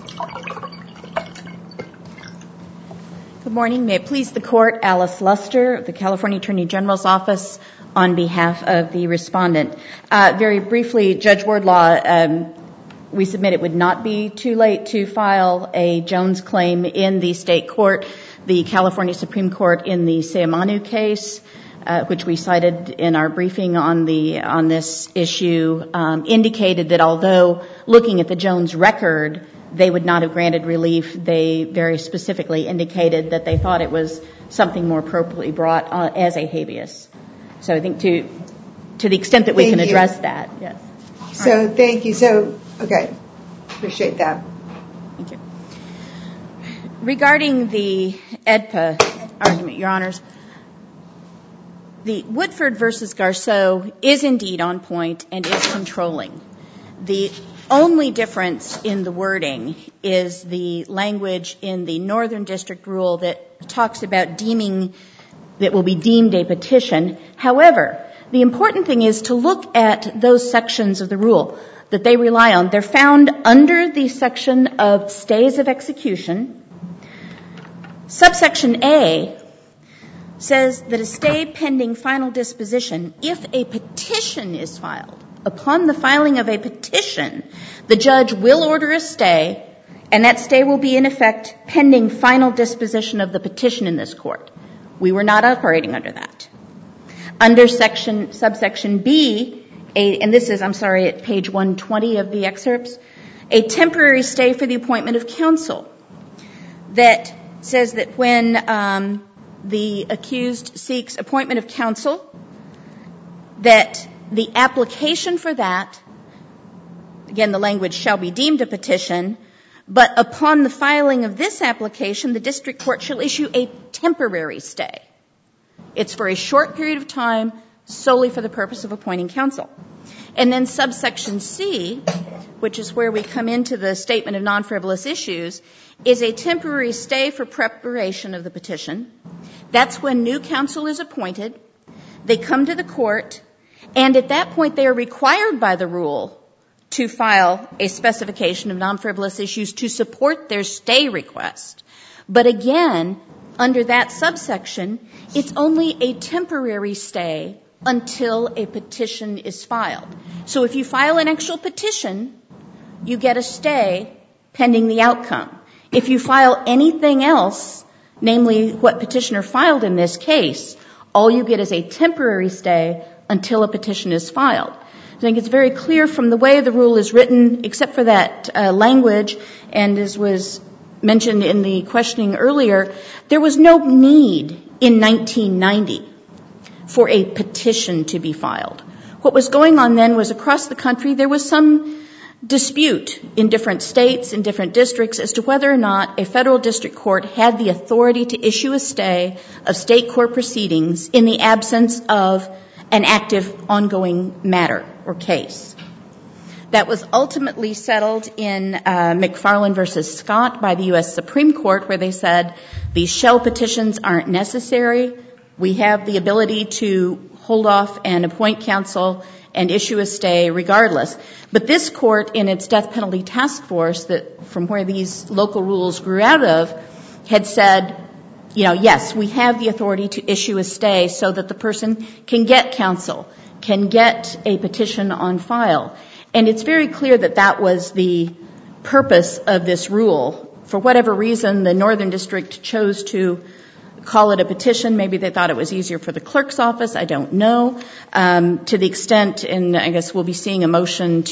Good morning. May it please the Court, Alice Luster of the California Attorney General's Office on behalf of the respondent. Very briefly, Judge Wardlaw, we submit it would not be too late to file a Jones claim in the state court. The California Supreme Court in the Sayamanu case, which we cited in our briefing on this issue, indicated that although looking at the Jones record, they would not have granted relief, they very specifically indicated that they thought it was something more appropriately brought as a habeas. So I think to the extent that we can address that, yes. So thank you. So, okay. Appreciate that. Thank you. Regarding the AEDPA argument, Your Honors, the Woodford versus Garceau is indeed on point and is controlling. The only difference in the wording is the language in the Northern District rule that talks about deeming, that will be deemed a petition. However, the important thing is to look at those sections of the rule that they rely on. They're found under the section of stays of execution. Subsection A says that a stay pending final disposition, if a petition is filed, upon the filing of a petition, the judge will order a stay, and that stay will be in effect pending final disposition of the petition in this court. We were not operating under that. Under subsection B, and this is, at page 120 of the excerpts, a temporary stay for the appointment of counsel that says that when the accused seeks appointment of counsel, that the application for that, again, the language shall be deemed a petition, but upon the filing of this application, the district court shall issue a temporary stay. It's for a short period of time solely for the purpose of appointing counsel. And then subsection C, which is where we come into the statement of non-frivolous issues, is a temporary stay for preparation of the petition. That's when new counsel is appointed. They come to the court, and at that point they are required by the rule to file a specification of non-frivolous issues to support their stay request. But again, under that subsection, it's only a temporary stay until a petition is filed. So if you file an actual petition, you get a stay pending the outcome. If you file anything else, namely what petitioner filed in this case, all you get is a temporary stay until a petition is filed. I think it's very clear from the way the rule is written, except for that language, and as was mentioned in the questioning earlier, there was no need in 1990 for a petition to be filed. What was going on then was across the country there was some dispute in different states, in different districts, as to whether or not a federal district court had the authority to issue a stay of state court proceedings in the absence of an active ongoing matter or case. That was ultimately settled in McFarland v. Scott by the U.S. Supreme Court, where they said these shell petitions aren't necessary. We have the ability to hold off and appoint counsel and issue a stay regardless. But this court, in its death penalty task force, that from where these local rules grew out of, had said, yes, we have the authority to issue a stay so that the person can get counsel, can get a petition on file. And it's very clear that that was the purpose of this rule. For whatever reason, the Northern District chose to call it a petition. Maybe they thought it was easier for the clerk's office. I don't know. To the extent, and I guess we'll be seeing a motion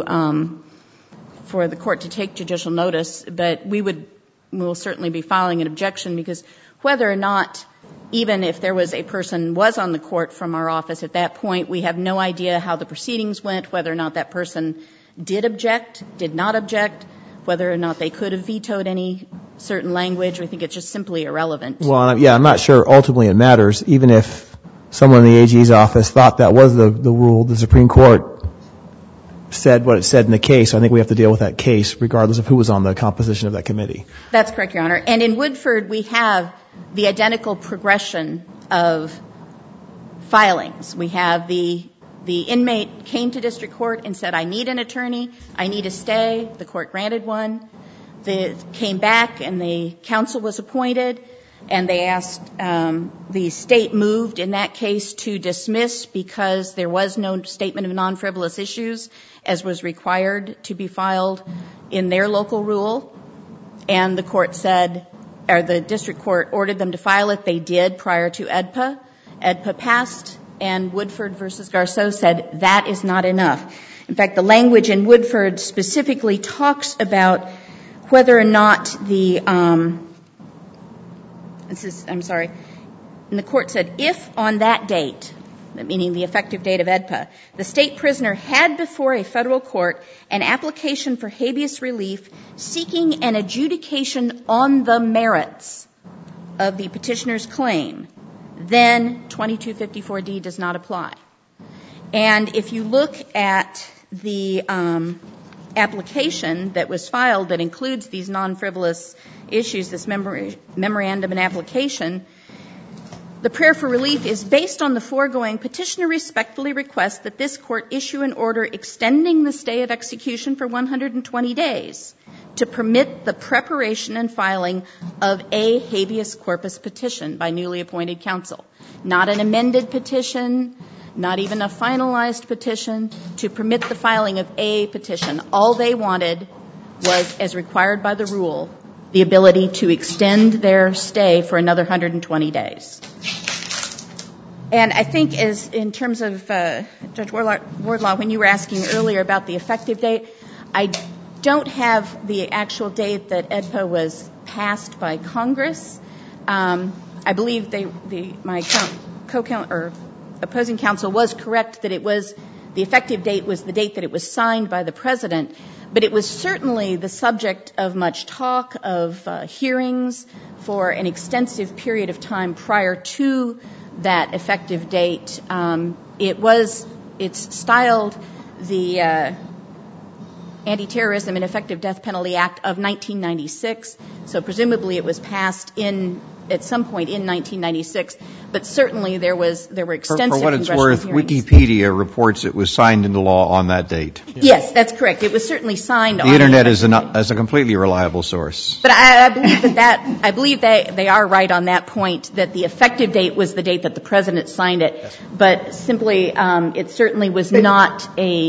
for the court to take judicial notice, but we'll certainly be filing an objection, because whether or not, even if there was a person was on the court from our office at that point, we have no idea how the proceedings went, whether or not that person did object, did not object, whether or not they could have vetoed any certain language. We think it's just simply irrelevant. Well, yeah, I'm not sure ultimately it matters. Even if someone in the AG's office thought that was the rule, the Supreme Court said what it said in the case. I think we have to deal with that case regardless of who was on the composition of that committee. That's correct, Your Honor. And in Woodford, we have the identical progression of filings. We have the inmate came to district court and said, I need an attorney, I need a stay. The court granted one. They came back and the counsel was appointed. and they asked, the state moved in that case to dismiss because there was no statement of non-frivolous issues as was required to be filed in their local rule. And the court said, or the district court ordered them to file it. They did prior to AEDPA. AEDPA passed, and Woodford versus Garceau said that is not enough. In fact, the language in Woodford specifically talks about whether or not and the court said, if on that date, meaning the effective date of AEDPA, the state prisoner had before a federal court an application for habeas relief seeking an adjudication on the merits of the petitioner's claim, then 2254D does not apply. And if you look at the application that was filed that includes these non-frivolous issues, this memorandum and application, the prayer for relief is based on the foregoing. Petitioner respectfully requests that this court issue an order extending the stay of execution for 120 days to permit the preparation and filing of a habeas corpus petition by newly appointed counsel. Not an amended petition, not even a finalized petition, to permit the filing of a petition. All they wanted was, as required by the rule, the ability to extend their stay for another 120 days. And I think as in terms of, Judge Wardlaw, when you were asking earlier about the effective date, I don't have the actual date that AEDPA was passed by Congress. I believe my opposing counsel was correct that it was, the effective date was the date that it was signed by the President, but it was certainly the subject of much talk, of hearings for an extensive period of time prior to that effective date. It's styled the Anti-Terrorism and Effective Death Penalty Act of 1996, so presumably it was passed at some point in 1996, but certainly there were extensive For what it's congressional worth, hearings. Wikipedia reports it was signed into law on that date. Yes, that's correct. It was certainly signed on the Internet is a completely reliable source. But I believe they are right on that point, that the effective date was the date that the President signed it, yes. But simply it certainly was not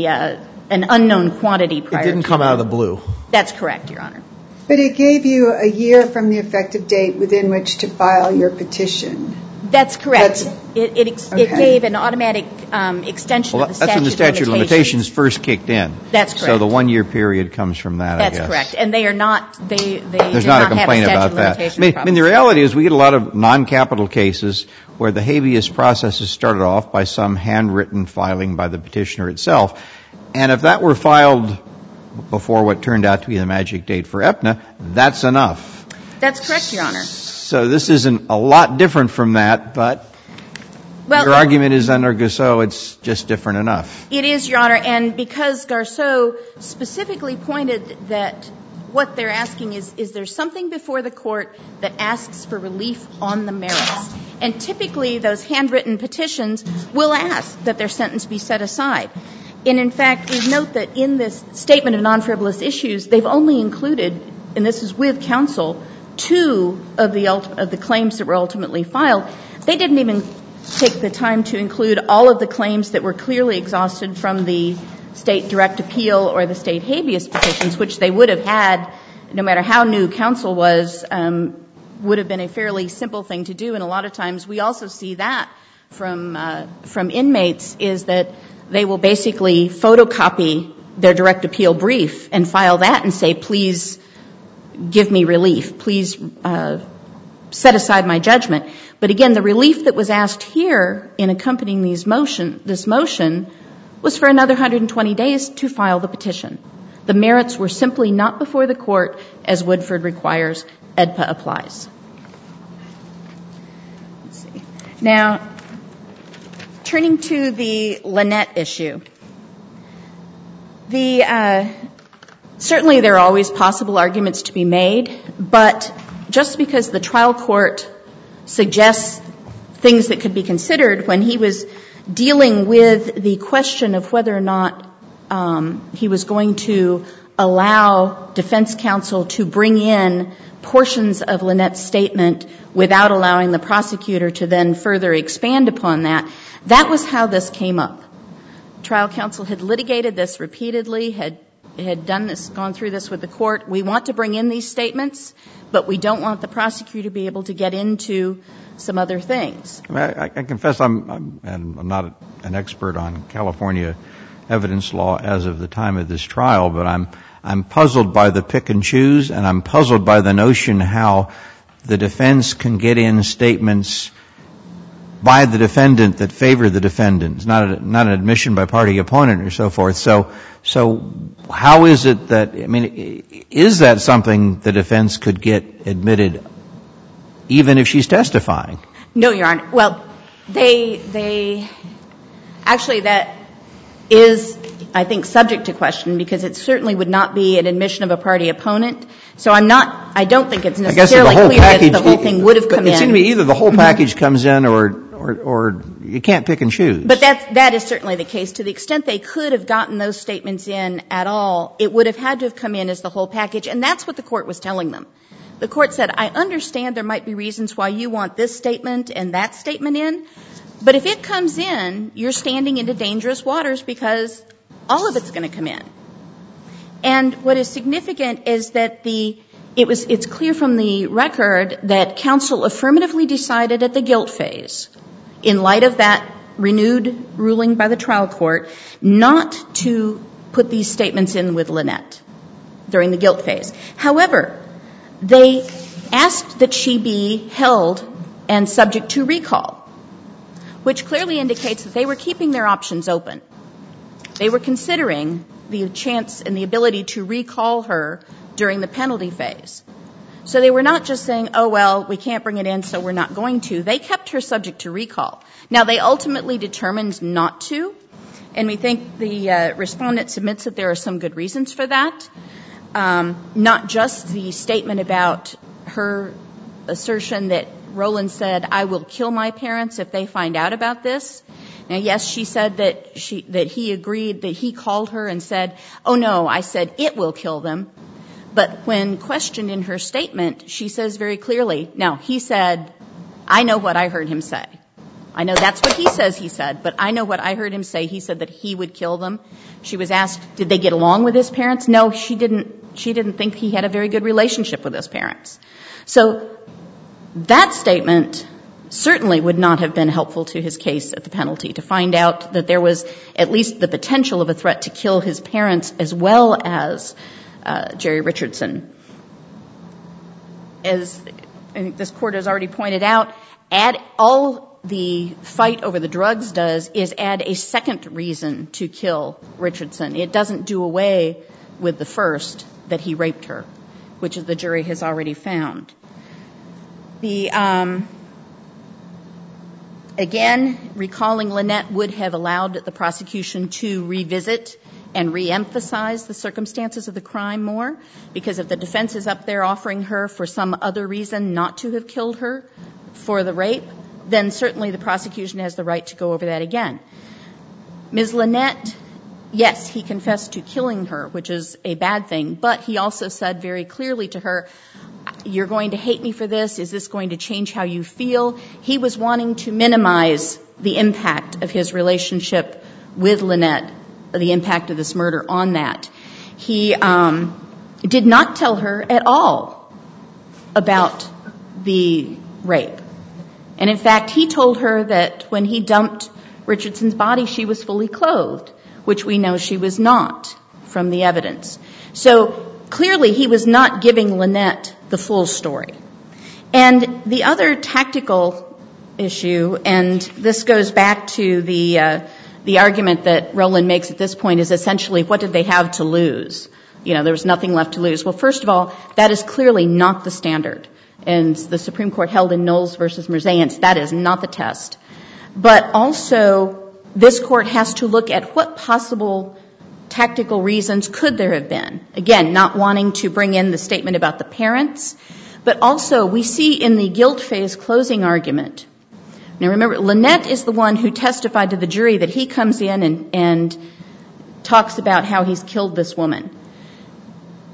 an unknown quantity prior to. It didn't come out of the blue. That's correct, Your Honor. But it gave you a year from the effective date within which to file your petition. That's correct. It gave an automatic extension of the statute of limitations. That's when the statute of limitations first kicked in. That's correct. So the 1 year period comes from that, I guess. That's correct. And they are not, There's not a complaint about that. I mean, the reality is we get a lot of non-capital cases where the habeas process is started off by some handwritten filing by the petitioner itself. And if that were filed before what turned out to be the magic date for EPNA, that's enough. That's correct, Your Honor. So this isn't a lot different from that, but your argument is under Garceau, it's just different enough. It is, Your Honor, and because Garceau specifically pointed that what they're asking is there something before the court that asks for relief on the merits? And typically those handwritten petitions will ask that their sentence be set aside. And in fact, we note that in this statement of non-frivolous issues, they've only included, and this is with counsel, 2 of the claims that were ultimately filed. They didn't even take the time to include all of the claims that were clearly exhausted from the state direct appeal or the state habeas petitions, which they would have had, no matter how new counsel was, would have been a fairly simple thing to do. And a lot of times we also see that from inmates, is that they will basically photocopy their direct appeal brief and file that and say, please give me relief. Please set aside my judgment. But again, the relief that was asked here in accompanying this motion was for another 120 days to file the petition. The merits were simply not before the court, as Woodford requires. AEDPA applies. Let's see. Now, turning to the Lynette issue, certainly there are always possible arguments to be made, but just because the trial court suggests things that could be considered when he was dealing with the question of whether or not he was going to allow defense counsel to bring in portions of Lynette's statement without allowing the prosecutor to then further expand upon that. That was how this came up. Trial counsel had litigated this repeatedly, had done this, gone through this with the court. We want to bring in these statements, but we don't want the prosecutor to be able to get into some other things. I confess I'm not an expert on California evidence law as of the time of this trial, but I'm puzzled by the pick and choose, and I'm puzzled by the notion how the defense can get in statements by the defendant that favor the defendant. It's not an admission by party opponent or so forth. So how is it that, I mean, is that something the defense could get admitted even if she's testifying? No, Your Honor. Well, they actually, that is, I think, subject to question, because it certainly would not be an admission of a party opponent. So I don't think it's necessarily clear that the whole thing would have come in. It seems to me either the whole package comes in or you can't pick and choose. But that is certainly the case. To the extent they could have gotten those statements in at all, it would have had to have come in as the whole package, and that's what the court was telling them. The court said, I understand there might be reasons why you want this statement and that statement in, but if it comes in, you're standing into dangerous waters because all of it's going to come in. And what is significant is that it's clear from the record that counsel affirmatively decided at the guilt phase, in light of that renewed ruling by the trial court, not to put these statements in with Lynette during the guilt phase. However, they asked that she be held and subject to recall, which clearly indicates that they were keeping their options open. They were considering the chance and the ability to recall her during the penalty phase. So they were not just saying, oh, well, we can't bring it in, so we're not going to. They kept her subject to recall. Now, they ultimately determined not to, and we think the respondent submits that there are some good reasons for that. Not just the statement about her assertion that Roland said, I will kill my parents if they find out about this. Now, yes, she said that he agreed, that he called her and said, oh, no, I said it will kill them. But when questioned in her statement, she says very clearly, no, he said, I know what I heard him say. I know that's what he says he said, but I know what I heard him say. He said that he would kill them. She was asked, did they get along with his parents? No, she didn't think he had a very good relationship with his parents. So that statement certainly would not have been helpful to his case at the penalty, to find out that there was at least the potential of a threat to kill his parents as well as Jerry Richardson. As I think this court has already pointed out, all the fight over the drugs does is add a second reason to kill Richardson. It doesn't do away with the first, that he raped her, which the jury has already found. Again, recalling Lynette would have allowed the prosecution to revisit and reemphasize the circumstances of the crime more, because if the defense is up there offering her for some other reason not to have killed her for the rape, then certainly the prosecution has the right to go over that again. Ms. Lynette, yes, he confessed to killing her, which is a bad thing, but he also said very clearly to her, you're going to hate me for this. Is this going to change how you feel? He was wanting to minimize the impact of his relationship with Lynette, the impact of this murder on that. He did not tell her at all about the rape. And in fact, he told her that when he dumped Richardson's body, she was fully clothed, which we know she was not from the evidence. So clearly he was not giving Lynette the full story. And the other tactical issue, and this goes back to the argument that Roland makes at this point, is essentially what did they have to lose? You know, there was nothing left to lose. Well, first of all, that is clearly not the standard. And the Supreme Court held in Knowles versus Merzayance, that is not the test. But also, this court has to look at what possible tactical reasons could there have been. Again, not wanting to bring in the statement about the parents, but also we see in the guilt phase closing argument. Now remember, Lynette is the one who testified to the jury that he comes in and talks about how he's killed this woman.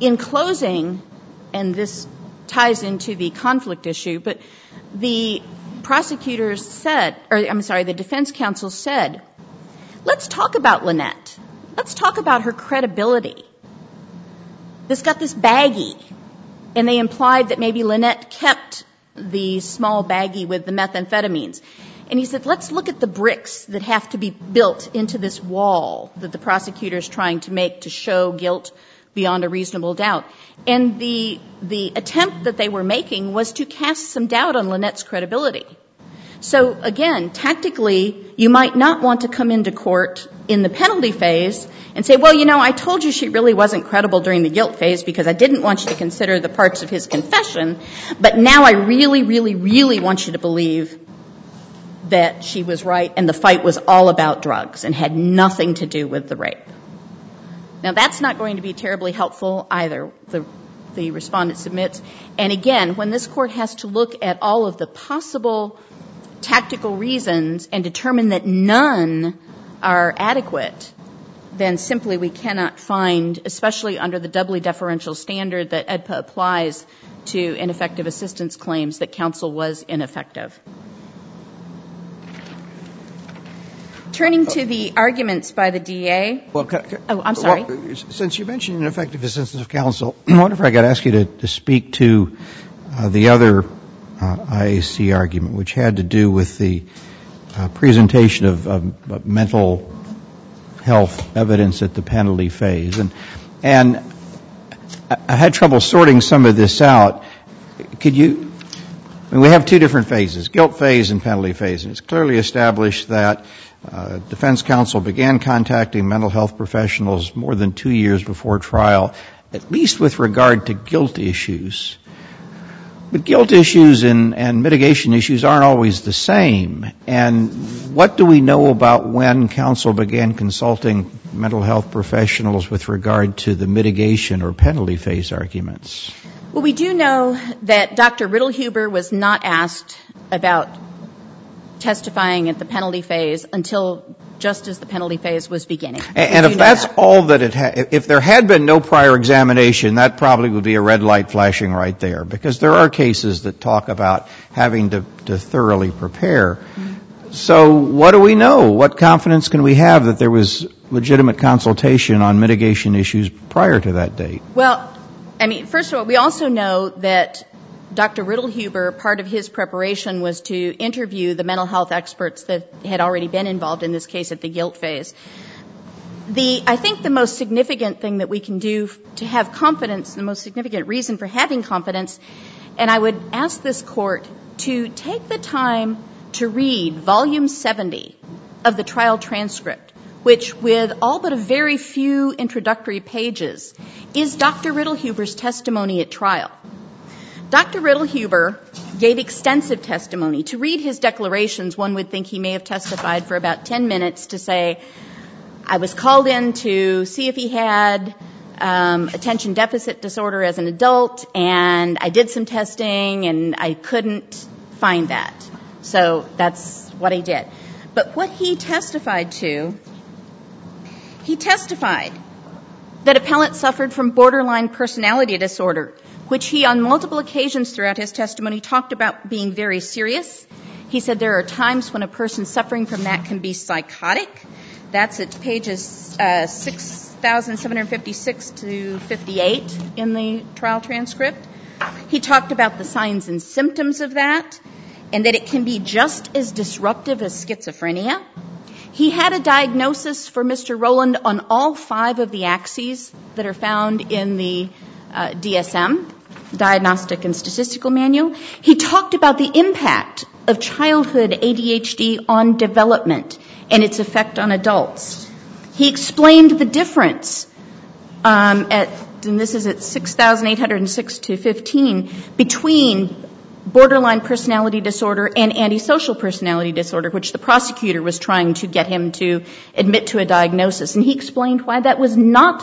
in closing, and this ties into the conflict issue, but the prosecutors said, the defense counsel said, let's talk about Lynette. Let's talk about her credibility. This got this baggie, and they implied that maybe Lynette kept the small baggie with the methamphetamines. And he said, let's look at the bricks that have to be built into this wall that the prosecutor is trying to make to show guilt beyond a reasonable doubt. And the attempt that they were making was to cast some doubt on Lynette's credibility. So again, tactically, you might not want to come into court in the penalty phase and say, well, I told you she really wasn't credible during the guilt phase because I didn't want you to consider the parts of his confession, but now I really, really, really want you to believe that she was right and the fight was all about drugs and had nothing to do with the rape. Now, that's not going to be terribly helpful either, the respondent submits. And again, when this court has to look at all of the possible tactical reasons and determine that none are adequate, then simply we cannot find, especially under the doubly deferential standard that AEDPA applies to ineffective assistance claims, that counsel was ineffective. Turning to the arguments by the DA. Well, I'm sorry. Well, since you mentioned ineffective assistance of counsel, I wonder if I could ask you to speak to the other IAC argument, which had to do with the presentation of mental health evidence at the penalty phase. And I had trouble sorting some of this out. We have two different phases, guilt phase and penalty phase, and it's clearly established that defense counsel began contacting mental health professionals more than 2 years before trial, at least with regard to guilt issues. But guilt issues and mitigation issues aren't always the same. And what do we know about when counsel began consulting mental health professionals with regard to the mitigation or penalty phase arguments? Well, we do know that Dr. Riddlehuber was not asked about testifying at the penalty phase until just as the penalty phase was beginning. And if that's all that it had, if there had been no prior examination, that probably would be a red light flashing right there, because there are cases that talk about having to thoroughly prepare. Mm-hmm. So what do we know? What confidence can we have that there was legitimate consultation on mitigation issues prior to that date? Well, first of all, we also know that Dr. Riddlehuber, part of his preparation was to interview the mental health experts that had already been involved in this case at the guilt phase. I think the most significant thing that we can do to have confidence, the most significant reason for having confidence, and I would ask this court to take the time to read volume 70 of the trial transcript, which with all but a very few introductory pages is Dr. Riddlehuber's testimony at trial. Dr. Riddlehuber gave extensive testimony. To read his declarations, one would think he may have testified for about 10 minutes to say, I was called in to see if he had attention deficit disorder as an adult, and I did some testing, and I couldn't find that. So that's what he did. But what he testified that appellant suffered from borderline personality disorder, which he on multiple occasions throughout his testimony talked about being very serious. He said there are times when a person suffering from that can be psychotic. That's at pages 6,756 to 58 in the trial transcript. He talked about the signs and symptoms of that, and that it can be just as disruptive as schizophrenia. He had a diagnosis for Mr. Rowland on all 5 of the axes that are found in the DSM, Diagnostic and Statistical Manual. He talked about the impact of childhood ADHD on development and its effect on adults. He explained the difference and this is at 6,806 to 15, between borderline personality disorder and antisocial personality disorder, which the prosecutor was trying to get him to admit to a diagnosis. And he explained why that was not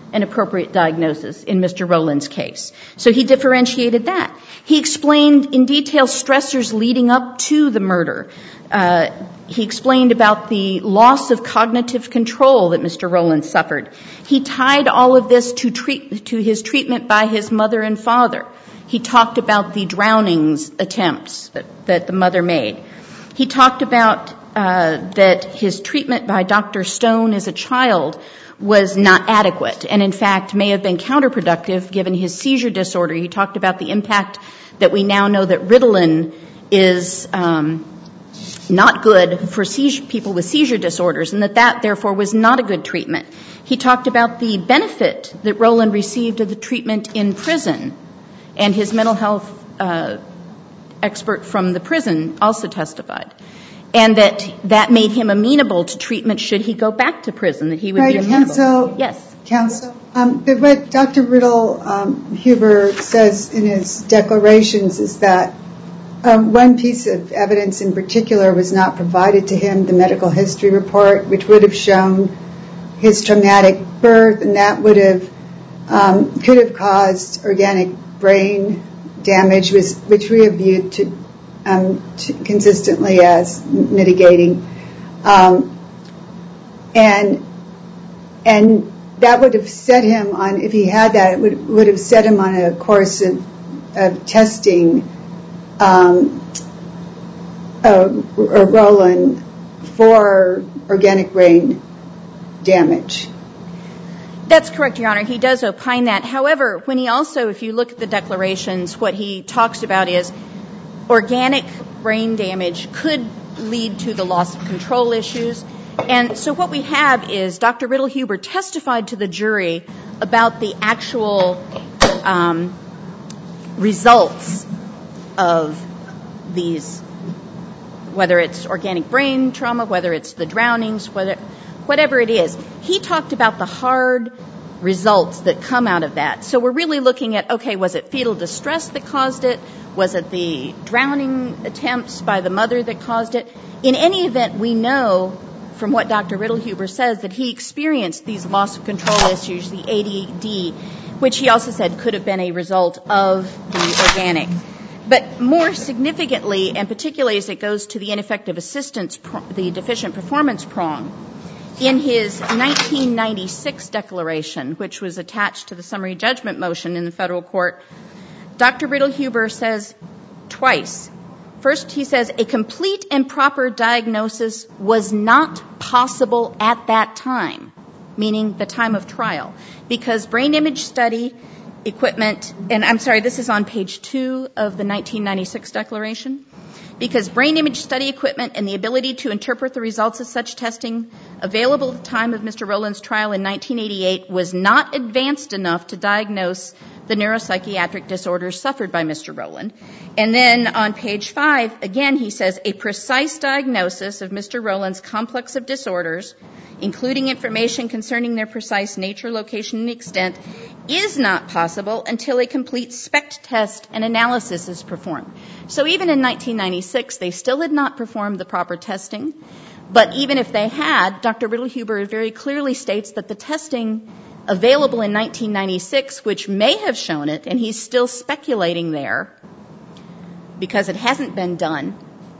an appropriate diagnosis in Mr. Rowland's case. So he differentiated that. He explained in detail stressors leading up to the murder. He explained about the loss of cognitive control that Mr. Rowland suffered. He tied all of this to his treatment by his mother and father. He talked about the drownings attempts that the mother made. He talked about that his treatment by Dr. Stone as a child was not adequate and, in fact, may have been counterproductive given his seizure disorder. He talked about the impact that we now know that Ritalin is not good for people with seizure disorders and that, therefore, was not a good treatment. He talked about the benefit that Rowland received of the treatment in prison, and his mental health expert from the prison also testified, and that made him amenable to treatment should he go back to prison, that he would be amenable. Counsel, yes. Counsel, what Dr. Riddle-Huber says in his declarations is that one piece of evidence in particular was not provided to him, the medical history report, which would have shown his traumatic birth, and that would have could have caused organic brain damage, which we have viewed consistently as mitigating, and that would have set him on, if he had that, it would have set him on a course of testing Rowland for organic brain damage. That's correct, Your Honor. He does opine that. However, when he also, if you look at the declarations, what he talks about is organic brain damage could lead to the loss of control issues. And so what we have is Dr. Riddle-Huber testified to the jury about the actual results of these, whether it's organic brain trauma, whether it's the drownings, whatever it is. He talked about the hard results that come out of that. So we're really looking at, okay, was it fetal distress that caused it? Was it the drowning attempts by the mother that caused it? In any event, we know from what Dr. Riddle-Huber says that he experienced these loss of control issues, the ADD, which he also said could have been a result of the organic. But more significantly, and particularly as it goes to the ineffective assistance, the deficient performance prong, in his 1996 declaration, which was attached to the summary judgment motion in the federal court, Dr. Riddle-Huber says twice. First, he says, a complete and proper diagnosis was not possible at that time, meaning the time of trial, because brain image study equipment, and I'm sorry, this is on page 2 of the 1996 declaration, because brain image study equipment and the ability to interpret the results of such testing available at the time of Mr. Rowland's trial in 1988 was not advanced enough to diagnose the neuropsychiatric disorders suffered by Mr. Rowland. And then on page 5, again, he says, a precise diagnosis of Mr. Rowland's complex of disorders, including information concerning their precise nature, location, and extent, is not possible until a complete SPECT test and analysis is performed. So even in 1996, they still had not performed the proper testing. But even if they had, Dr. Riddle-Huber very clearly states that the testing available in 1996, which may have shown it, and he's still speculating there because it hasn't been done,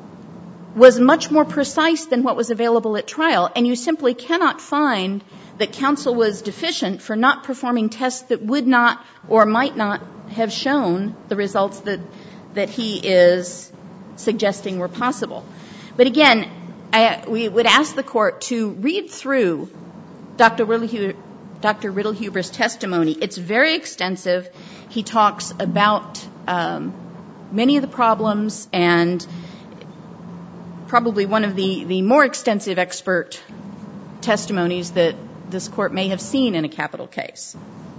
was much more precise than what was available at trial. And you simply cannot find that counsel was deficient for not performing tests that would not or might not have shown the results that he is suggesting were possible. But again, we would ask the court to read through Dr. Riddle-Huber's testimony. It's very extensive. He talks about many of the problems and probably one of the more extensive expert testimonies that this court may have seen in a capital case.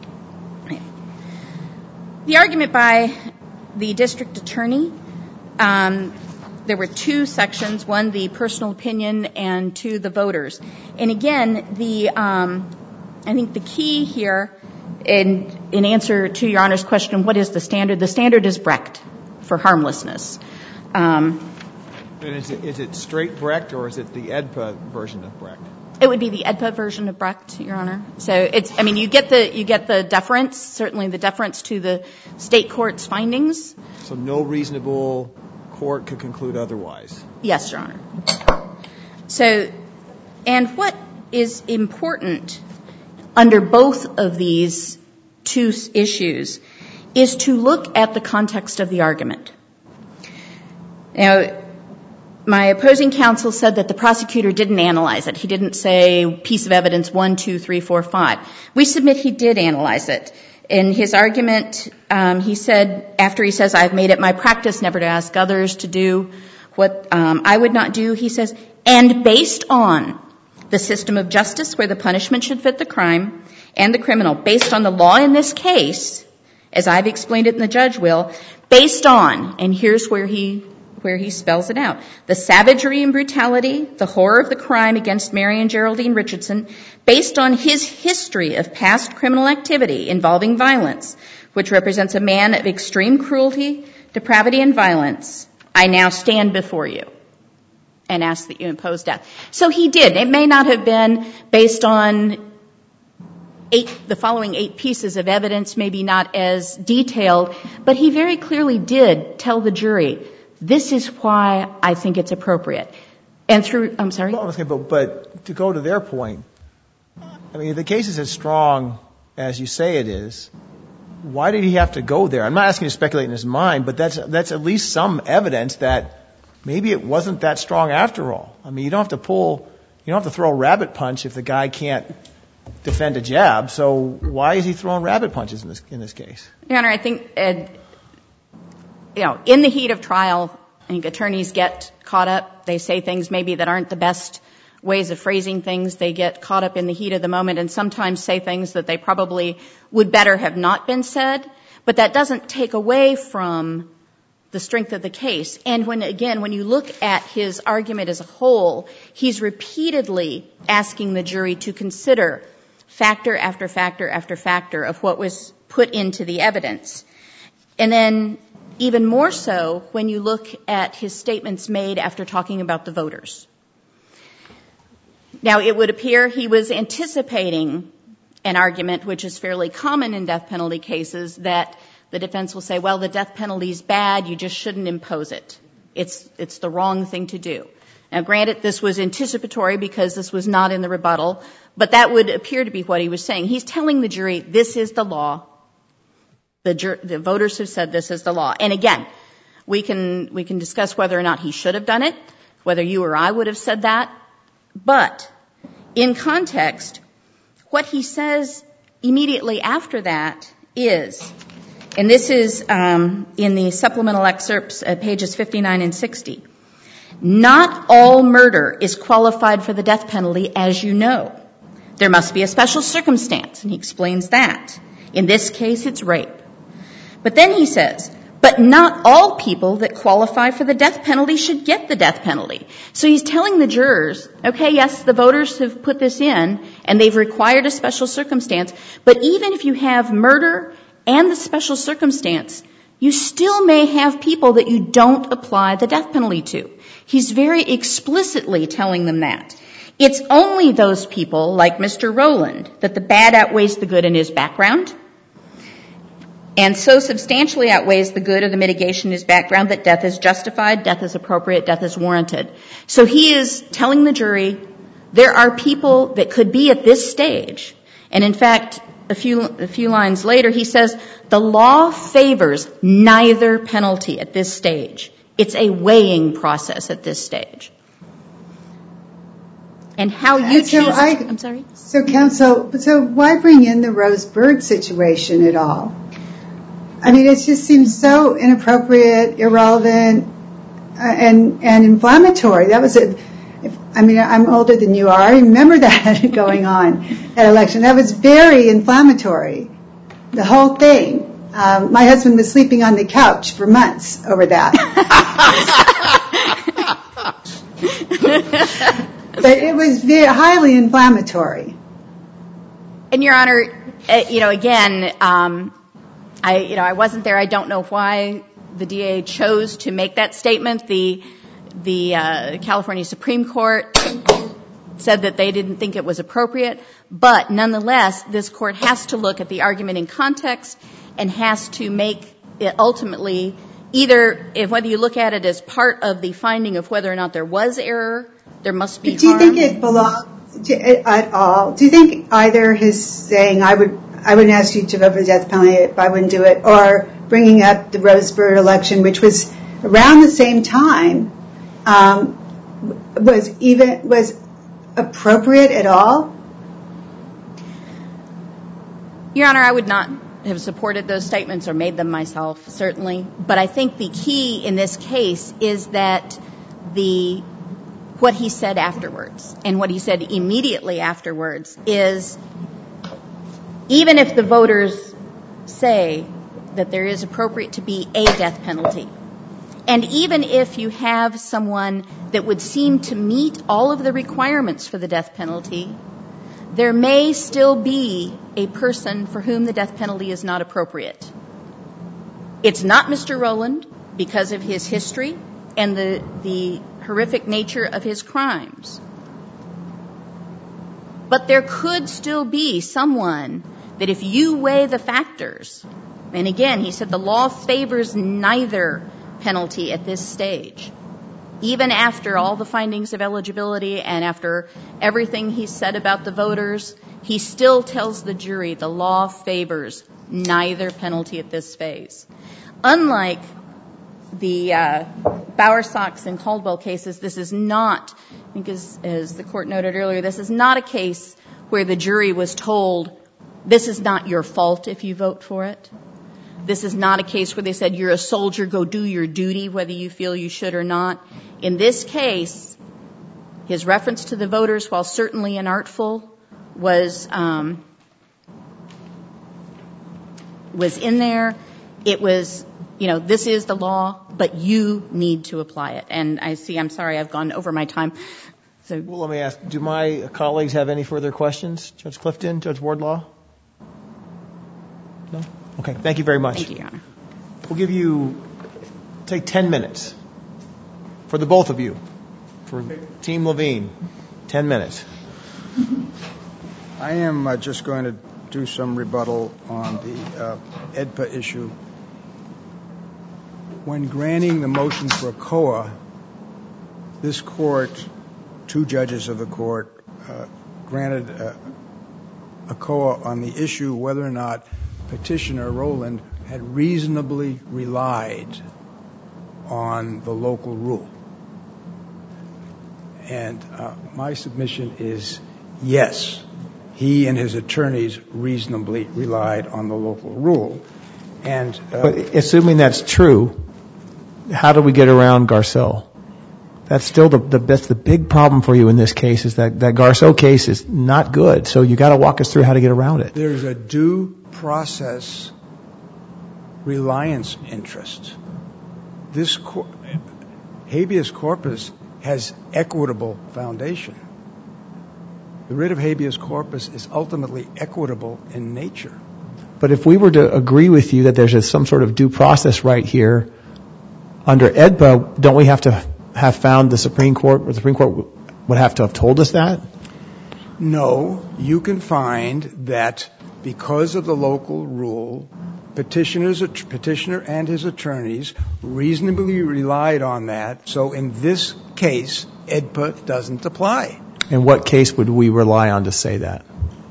The argument by the district attorney, there were two sections, one the personal opinion and two the voters. And again, I think the key here in answer to Your Honor's question, what is the standard? The standard is Brecht for harmlessness. Is it straight Brecht or is it the EDPA version of Brecht? It would be the EDPA version of Brecht, Your Honor. So it's, I mean, you get the deference, certainly the deference to the state court's findings. So no reasonable court could conclude otherwise. Yes, Your Honor. So, and what is important under both of these two issues is to look at the context of the argument. Now, my opposing counsel said that the prosecutor didn't analyze it. He didn't say piece of evidence 1, 2, 3, 4, 5. We submit he did analyze it. In his argument, he said, after he says, I've made it my practice never to ask others to do what I would not do, he says, and based on the system of justice where the punishment should fit the crime and the criminal, based on the law in this case, as I've explained it and the judge will, based on, and here's where he spells it out, the savagery and brutality, the horror of the crime against Mary and Geraldine Richardson, based on his history of past criminal activity involving violence, which represents a man of extreme cruelty, depravity, and violence, I now stand before you and ask that you impose death. So he did. It may not have been based on the following 8 pieces of evidence, maybe not as detailed, but he very clearly did tell the jury, this is why I think it's appropriate. And through, I'm sorry? Well, okay, but to go to their point, I mean, if the case is as strong as you say it is, why did he have to go there? I'm not asking you to speculate in his mind, but that's at least some evidence that maybe it wasn't that strong after all. I mean, you don't have to throw a rabbit punch if the guy can't defend a jab. So why is he throwing rabbit punches in this case? Your Honor, I think, in the heat of trial, I think attorneys get caught up. They say things maybe that aren't the best ways of phrasing things. They get caught up in the heat of the moment and sometimes say things that they probably would better have not been said. But that doesn't take away from the strength of the case. And when you look at his argument as a whole, he's repeatedly asking the jury to consider factor after factor after factor of what was put into the evidence. And then even more so when you look at his statements made after talking about the voters. Now, it would appear he was anticipating an argument, which is fairly common in death penalty cases, that the defense will say, well, the death penalty is bad, you just shouldn't impose it. It's the wrong thing to do. Now, granted, this was anticipatory because this was not in the rebuttal, but that would appear to be what he was saying. He's telling the jury, this is the law. The voters have said this is the law. And again, we can discuss whether or not he should have done it, whether you or I would have said that. But in context, what he says immediately after that is, and this is in the supplemental excerpts at pages 59 and 60, not all murder is qualified for the death penalty, as you know. There must be a special circumstance, and he explains that. In this case, it's rape. But then he says, but not all people that qualify for the death penalty should get the death penalty. So he's telling the jurors, okay, yes, the voters have put this in, and they've required a special circumstance, but even if you have murder and the special circumstance, you still may have people that you don't apply the death penalty to. He's very explicitly telling them that. It's only those people, like Mr. Rowland, that the bad outweighs the good in his background, and so substantially outweighs the good of the mitigation in his background that death is justified, death is appropriate, death is warranted. So he is telling the jury there are people that could be at this stage. And in fact, a few lines later, he says, the law favors neither penalty at this stage. It's a weighing process at this stage. And how you choose... I'm sorry? So, counsel, why bring in the Rose Bird situation at all? I mean, it just seems so inappropriate, irrelevant, and inflammatory. That was I'm older than you are. I remember that going on, that election. That was very inflammatory, the whole thing. My husband was sleeping on the couch for months over that. But it was very highly inflammatory. And, Your Honor, again, I wasn't there. I don't know why the DA chose to make that statement. The California Supreme Court said that they didn't think it was appropriate. But nonetheless, this court has to look at the argument in context and has to make it ultimately either, whether you look at it as part of the finding of whether or not there was error, there must be harm. Do you think it belongs at all? Do you think either his saying, I wouldn't ask you to vote for the death penalty if I wouldn't do it, or bringing up the Rosebud election, which was around the same time, was appropriate at all? Your Honor, I would not have supported those statements or made them myself, certainly. But I think the key in this case is that what he said afterwards and what he said immediately afterwards is, even if the voters say that there is appropriate to be a death penalty, and even if you have someone that would seem to meet all of the requirements for the death penalty, there may still be a person for whom the death penalty is not appropriate. It's not Mr. Rowland because of his history and the horrific nature of his crimes. But there could still be someone that if you weigh the factors, and again, he said the law favors neither penalty at this stage. Even after all the findings of eligibility and after everything he said about the voters, he still tells the jury the law favors neither penalty at this phase. Unlike the Bowersox and Caldwell cases, this is not, I think as the court noted earlier, this is not a case where the jury was told, this is not your fault if you vote for it. This is not a case where they said, you're a soldier, go do your duty, whether you feel you should or not. In this case, his reference to the voters, while certainly inartful, was in there. It was, this is the law, but you need to apply it. And I'm sorry, I've gone over my time. So, well, let me ask, do my colleagues have any further questions? Judge Clifton, Judge Wardlaw? No? Okay, thank you very much. Thank you, Your Honor. We'll give you, take 10 minutes for the both of you. For Team Levine, 10 minutes. I am just going to do some rebuttal on the AEDPA issue. When granting the motion for a COA, this court, 2 judges of the court, granted a COA on the issue whether or not Petitioner Rowland had reasonably relied on the local rule. And my submission is yes, he and his attorneys reasonably relied on the local rule. And but assuming that's true, how do we get around Garceau? That's still that's the big problem for you in this case, is that Garceau case is not good. So you got to walk us through how to get around it. There's a due process reliance interest. This habeas corpus has equitable foundation. The writ of habeas corpus is ultimately equitable in nature. But if we were to agree with you that there's some sort of due process right here, under AEDPA, don't we have to have found the Supreme Court, or the Supreme Court would have to have told us that? No, you can find that because of the local rule, Petitioner and his attorneys reasonably relied on that. So in this case, AEDPA doesn't apply. In what case would we rely on to say that?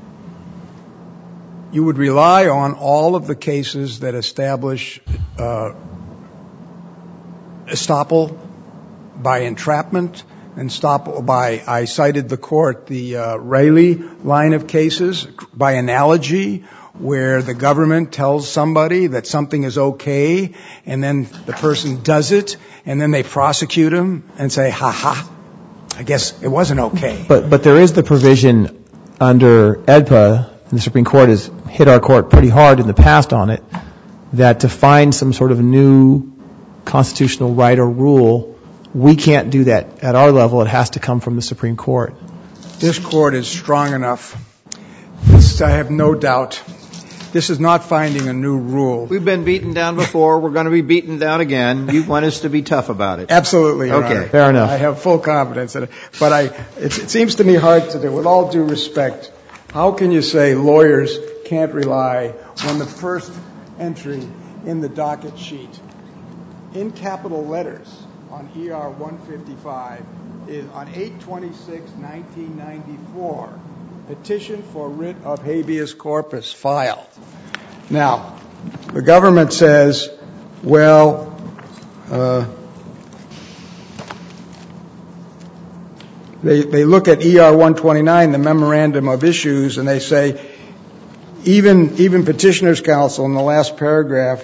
You would rely on all of the cases that establish estoppel by entrapment and estoppel by, I cited the court, the Rayleigh line of cases, by analogy, where the government tells somebody that something is okay, and then the person does it, and then they prosecute him and say, ha, I guess it wasn't okay. But there is the provision under AEDPA, and the Supreme Court has hit our court pretty hard in the past on it, that to find some sort of new constitutional right or rule, we can't do that at our level. It has to come from the Supreme Court. This court is strong enough, I have no doubt, This is not finding a new rule. We've been beaten down before. We're going to be beaten down again. You want us to be tough about it. Absolutely, Your Honor. Fair enough. I have full confidence in it. But it seems to me hard to do. With all due respect, how can you say lawyers can't rely when the first entry in the docket sheet in capital letters on ER 155 is on 8/26/1994, petition for writ of habeas corpus filed. Now, the government says, well, they look at ER 129, the memorandum of issues, and they say, even petitioner's counsel in the last paragraph,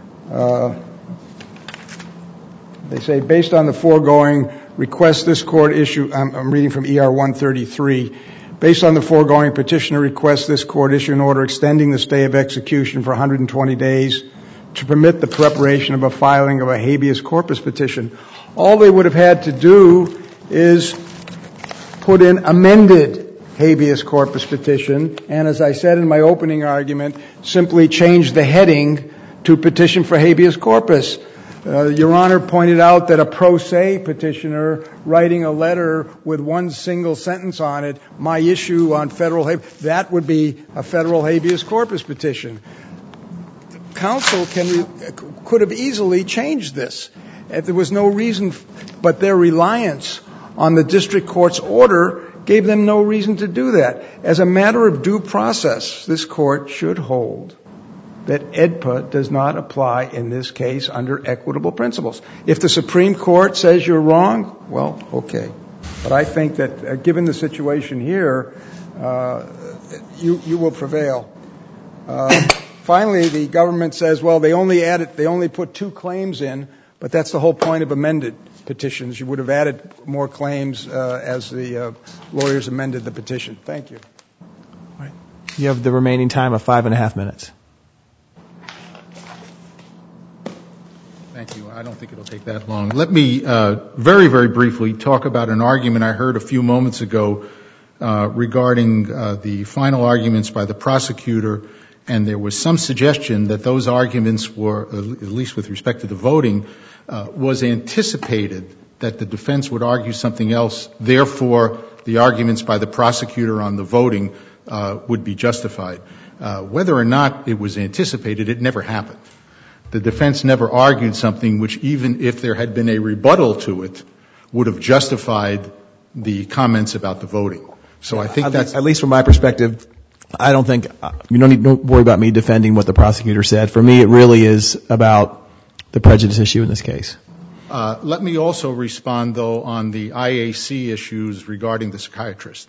they say, based on the foregoing, request this court issue, I'm reading from ER 133, based on the foregoing, petitioner requests this court issue an order extending the stay of execution for 120 days to permit the preparation of a filing of a habeas corpus petition. All they would have had to do is put in amended habeas corpus petition, and as I said in my opening argument, simply change the heading to petition for habeas corpus. Your Honor pointed out that a pro se petitioner writing a letter with one single sentence on it, my issue on federal habeas, that would be a federal habeas corpus petition. Counsel could have easily changed this. There was no reason, but their reliance on the district court's order gave them no reason to do that. As a matter of due process, this court should hold that AEDPA does not apply in this case under equitable principles. If the Supreme Court says you're wrong, well, okay. But I think that given the situation here, you will prevail. Finally, the government says, well, they only put 2 claims in, but that's the whole point of amended petitions. You would have added more claims as the lawyers amended the petition. Thank you. All right. You have the remaining time of 5.5 minutes. Thank you. I don't think it'll take that long. Let me very, very briefly talk about an argument I heard a few moments ago regarding the final arguments by the prosecutor, and there was some suggestion that those arguments were, at least with respect to the voting, was anticipated that the defense would argue something else. Therefore, the arguments by the prosecutor on the voting would be justified. Whether or not it was anticipated, it never happened. The defense never argued something which, even if there had been a rebuttal to it, would have justified the comments about the voting. So I think that's... At least from my perspective, I don't think, you don't need to worry about me defending what the prosecutor said. For me, it really is about the prejudice issue in this case. Let me also respond, though, on the IAC issues regarding the psychiatrist.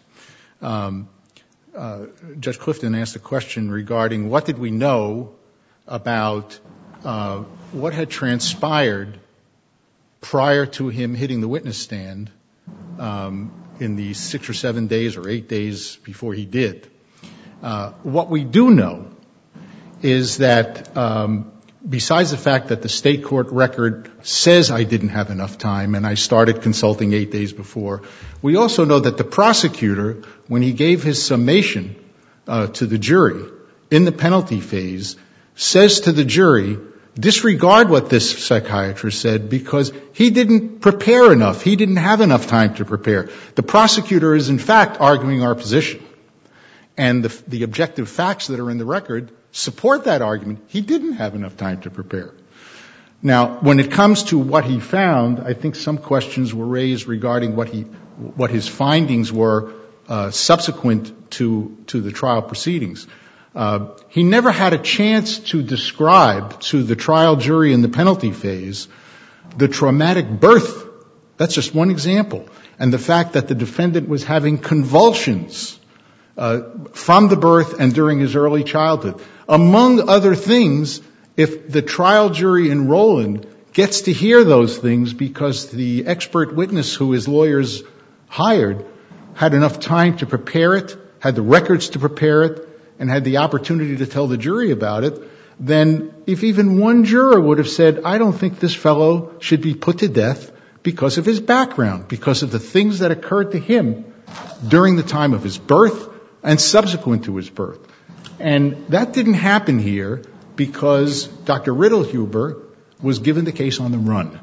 Judge Clifton asked a question regarding what did we know about what had transpired prior to him hitting the witness stand in the 6 or 7 days or 8 days before he did. What we do know is that besides the fact that the state court record says I didn't have enough time and I started consulting 8 days before, we also know that the prosecutor, when he gave his summation to the jury in the penalty phase, says to the jury, disregard what this psychiatrist said because he didn't prepare enough. He didn't have enough time to prepare. The prosecutor is, in fact, arguing our position. And the objective facts that are in the record support that argument. He didn't have enough time to prepare. Now, when it comes to what he found, I think some questions were raised regarding what his findings were subsequent to the trial proceedings. He never had a chance to describe to the trial jury in the penalty phase the traumatic birth. That's just one example. And the fact that the defendant was having convulsions from the birth and during his early childhood. Among other things, if the trial jury in Rowland gets to hear those things because the expert witness who his lawyers hired had enough time to prepare it, had the records to prepare it, and had the opportunity to tell the jury about it, then if even one juror would have said, I don't think this fellow should be put to death because of his background, because of the things that occurred to him during the time of his birth and subsequent to his birth. And that didn't happen here because Dr. Riddlehuber was given the case on the run.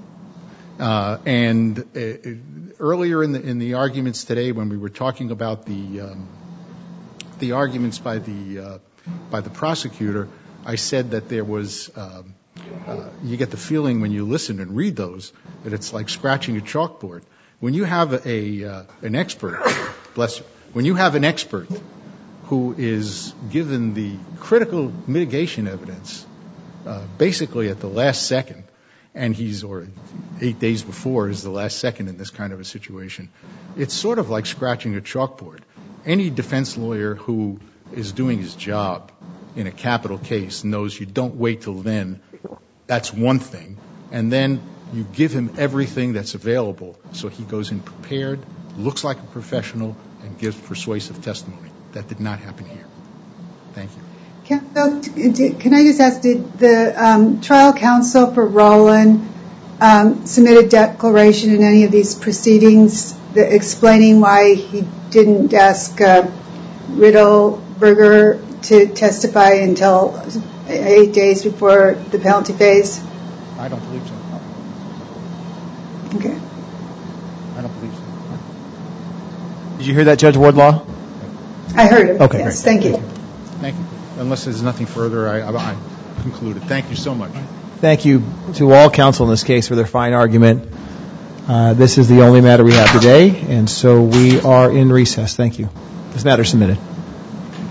Earlier in the arguments today, when we were talking about the arguments by the prosecutor, I said that there was you get the feeling when you listen and read those that it's like scratching a chalkboard. When you have an expert, bless you, when you have an expert who is given the critical mitigation evidence basically at the last second, and or 8 days before is the last second in this kind of a situation, it's sort of like scratching a chalkboard. Any defense lawyer who is doing his job in a capital case knows you don't wait till then. That's one thing. And then you give him everything that's available so he goes in prepared, looks like a professional, and gives persuasive testimony. That did not happen here. Thank you. Can I just ask, did the trial counsel for Rowland submit a declaration in any of these proceedings explaining why he didn't ask Riddleberger to testify until 8 days before the penalty phase? I don't believe so. Okay. I don't believe so. Did you hear that, Judge Wardlaw? I heard him. Okay, yes, great. thank you. Thank you. Unless there's nothing further, I concluded. Thank you so much. Thank you to all counsel in this case for their fine argument. This is the only matter we have today, and so we are in recess. Thank you. This matter is submitted.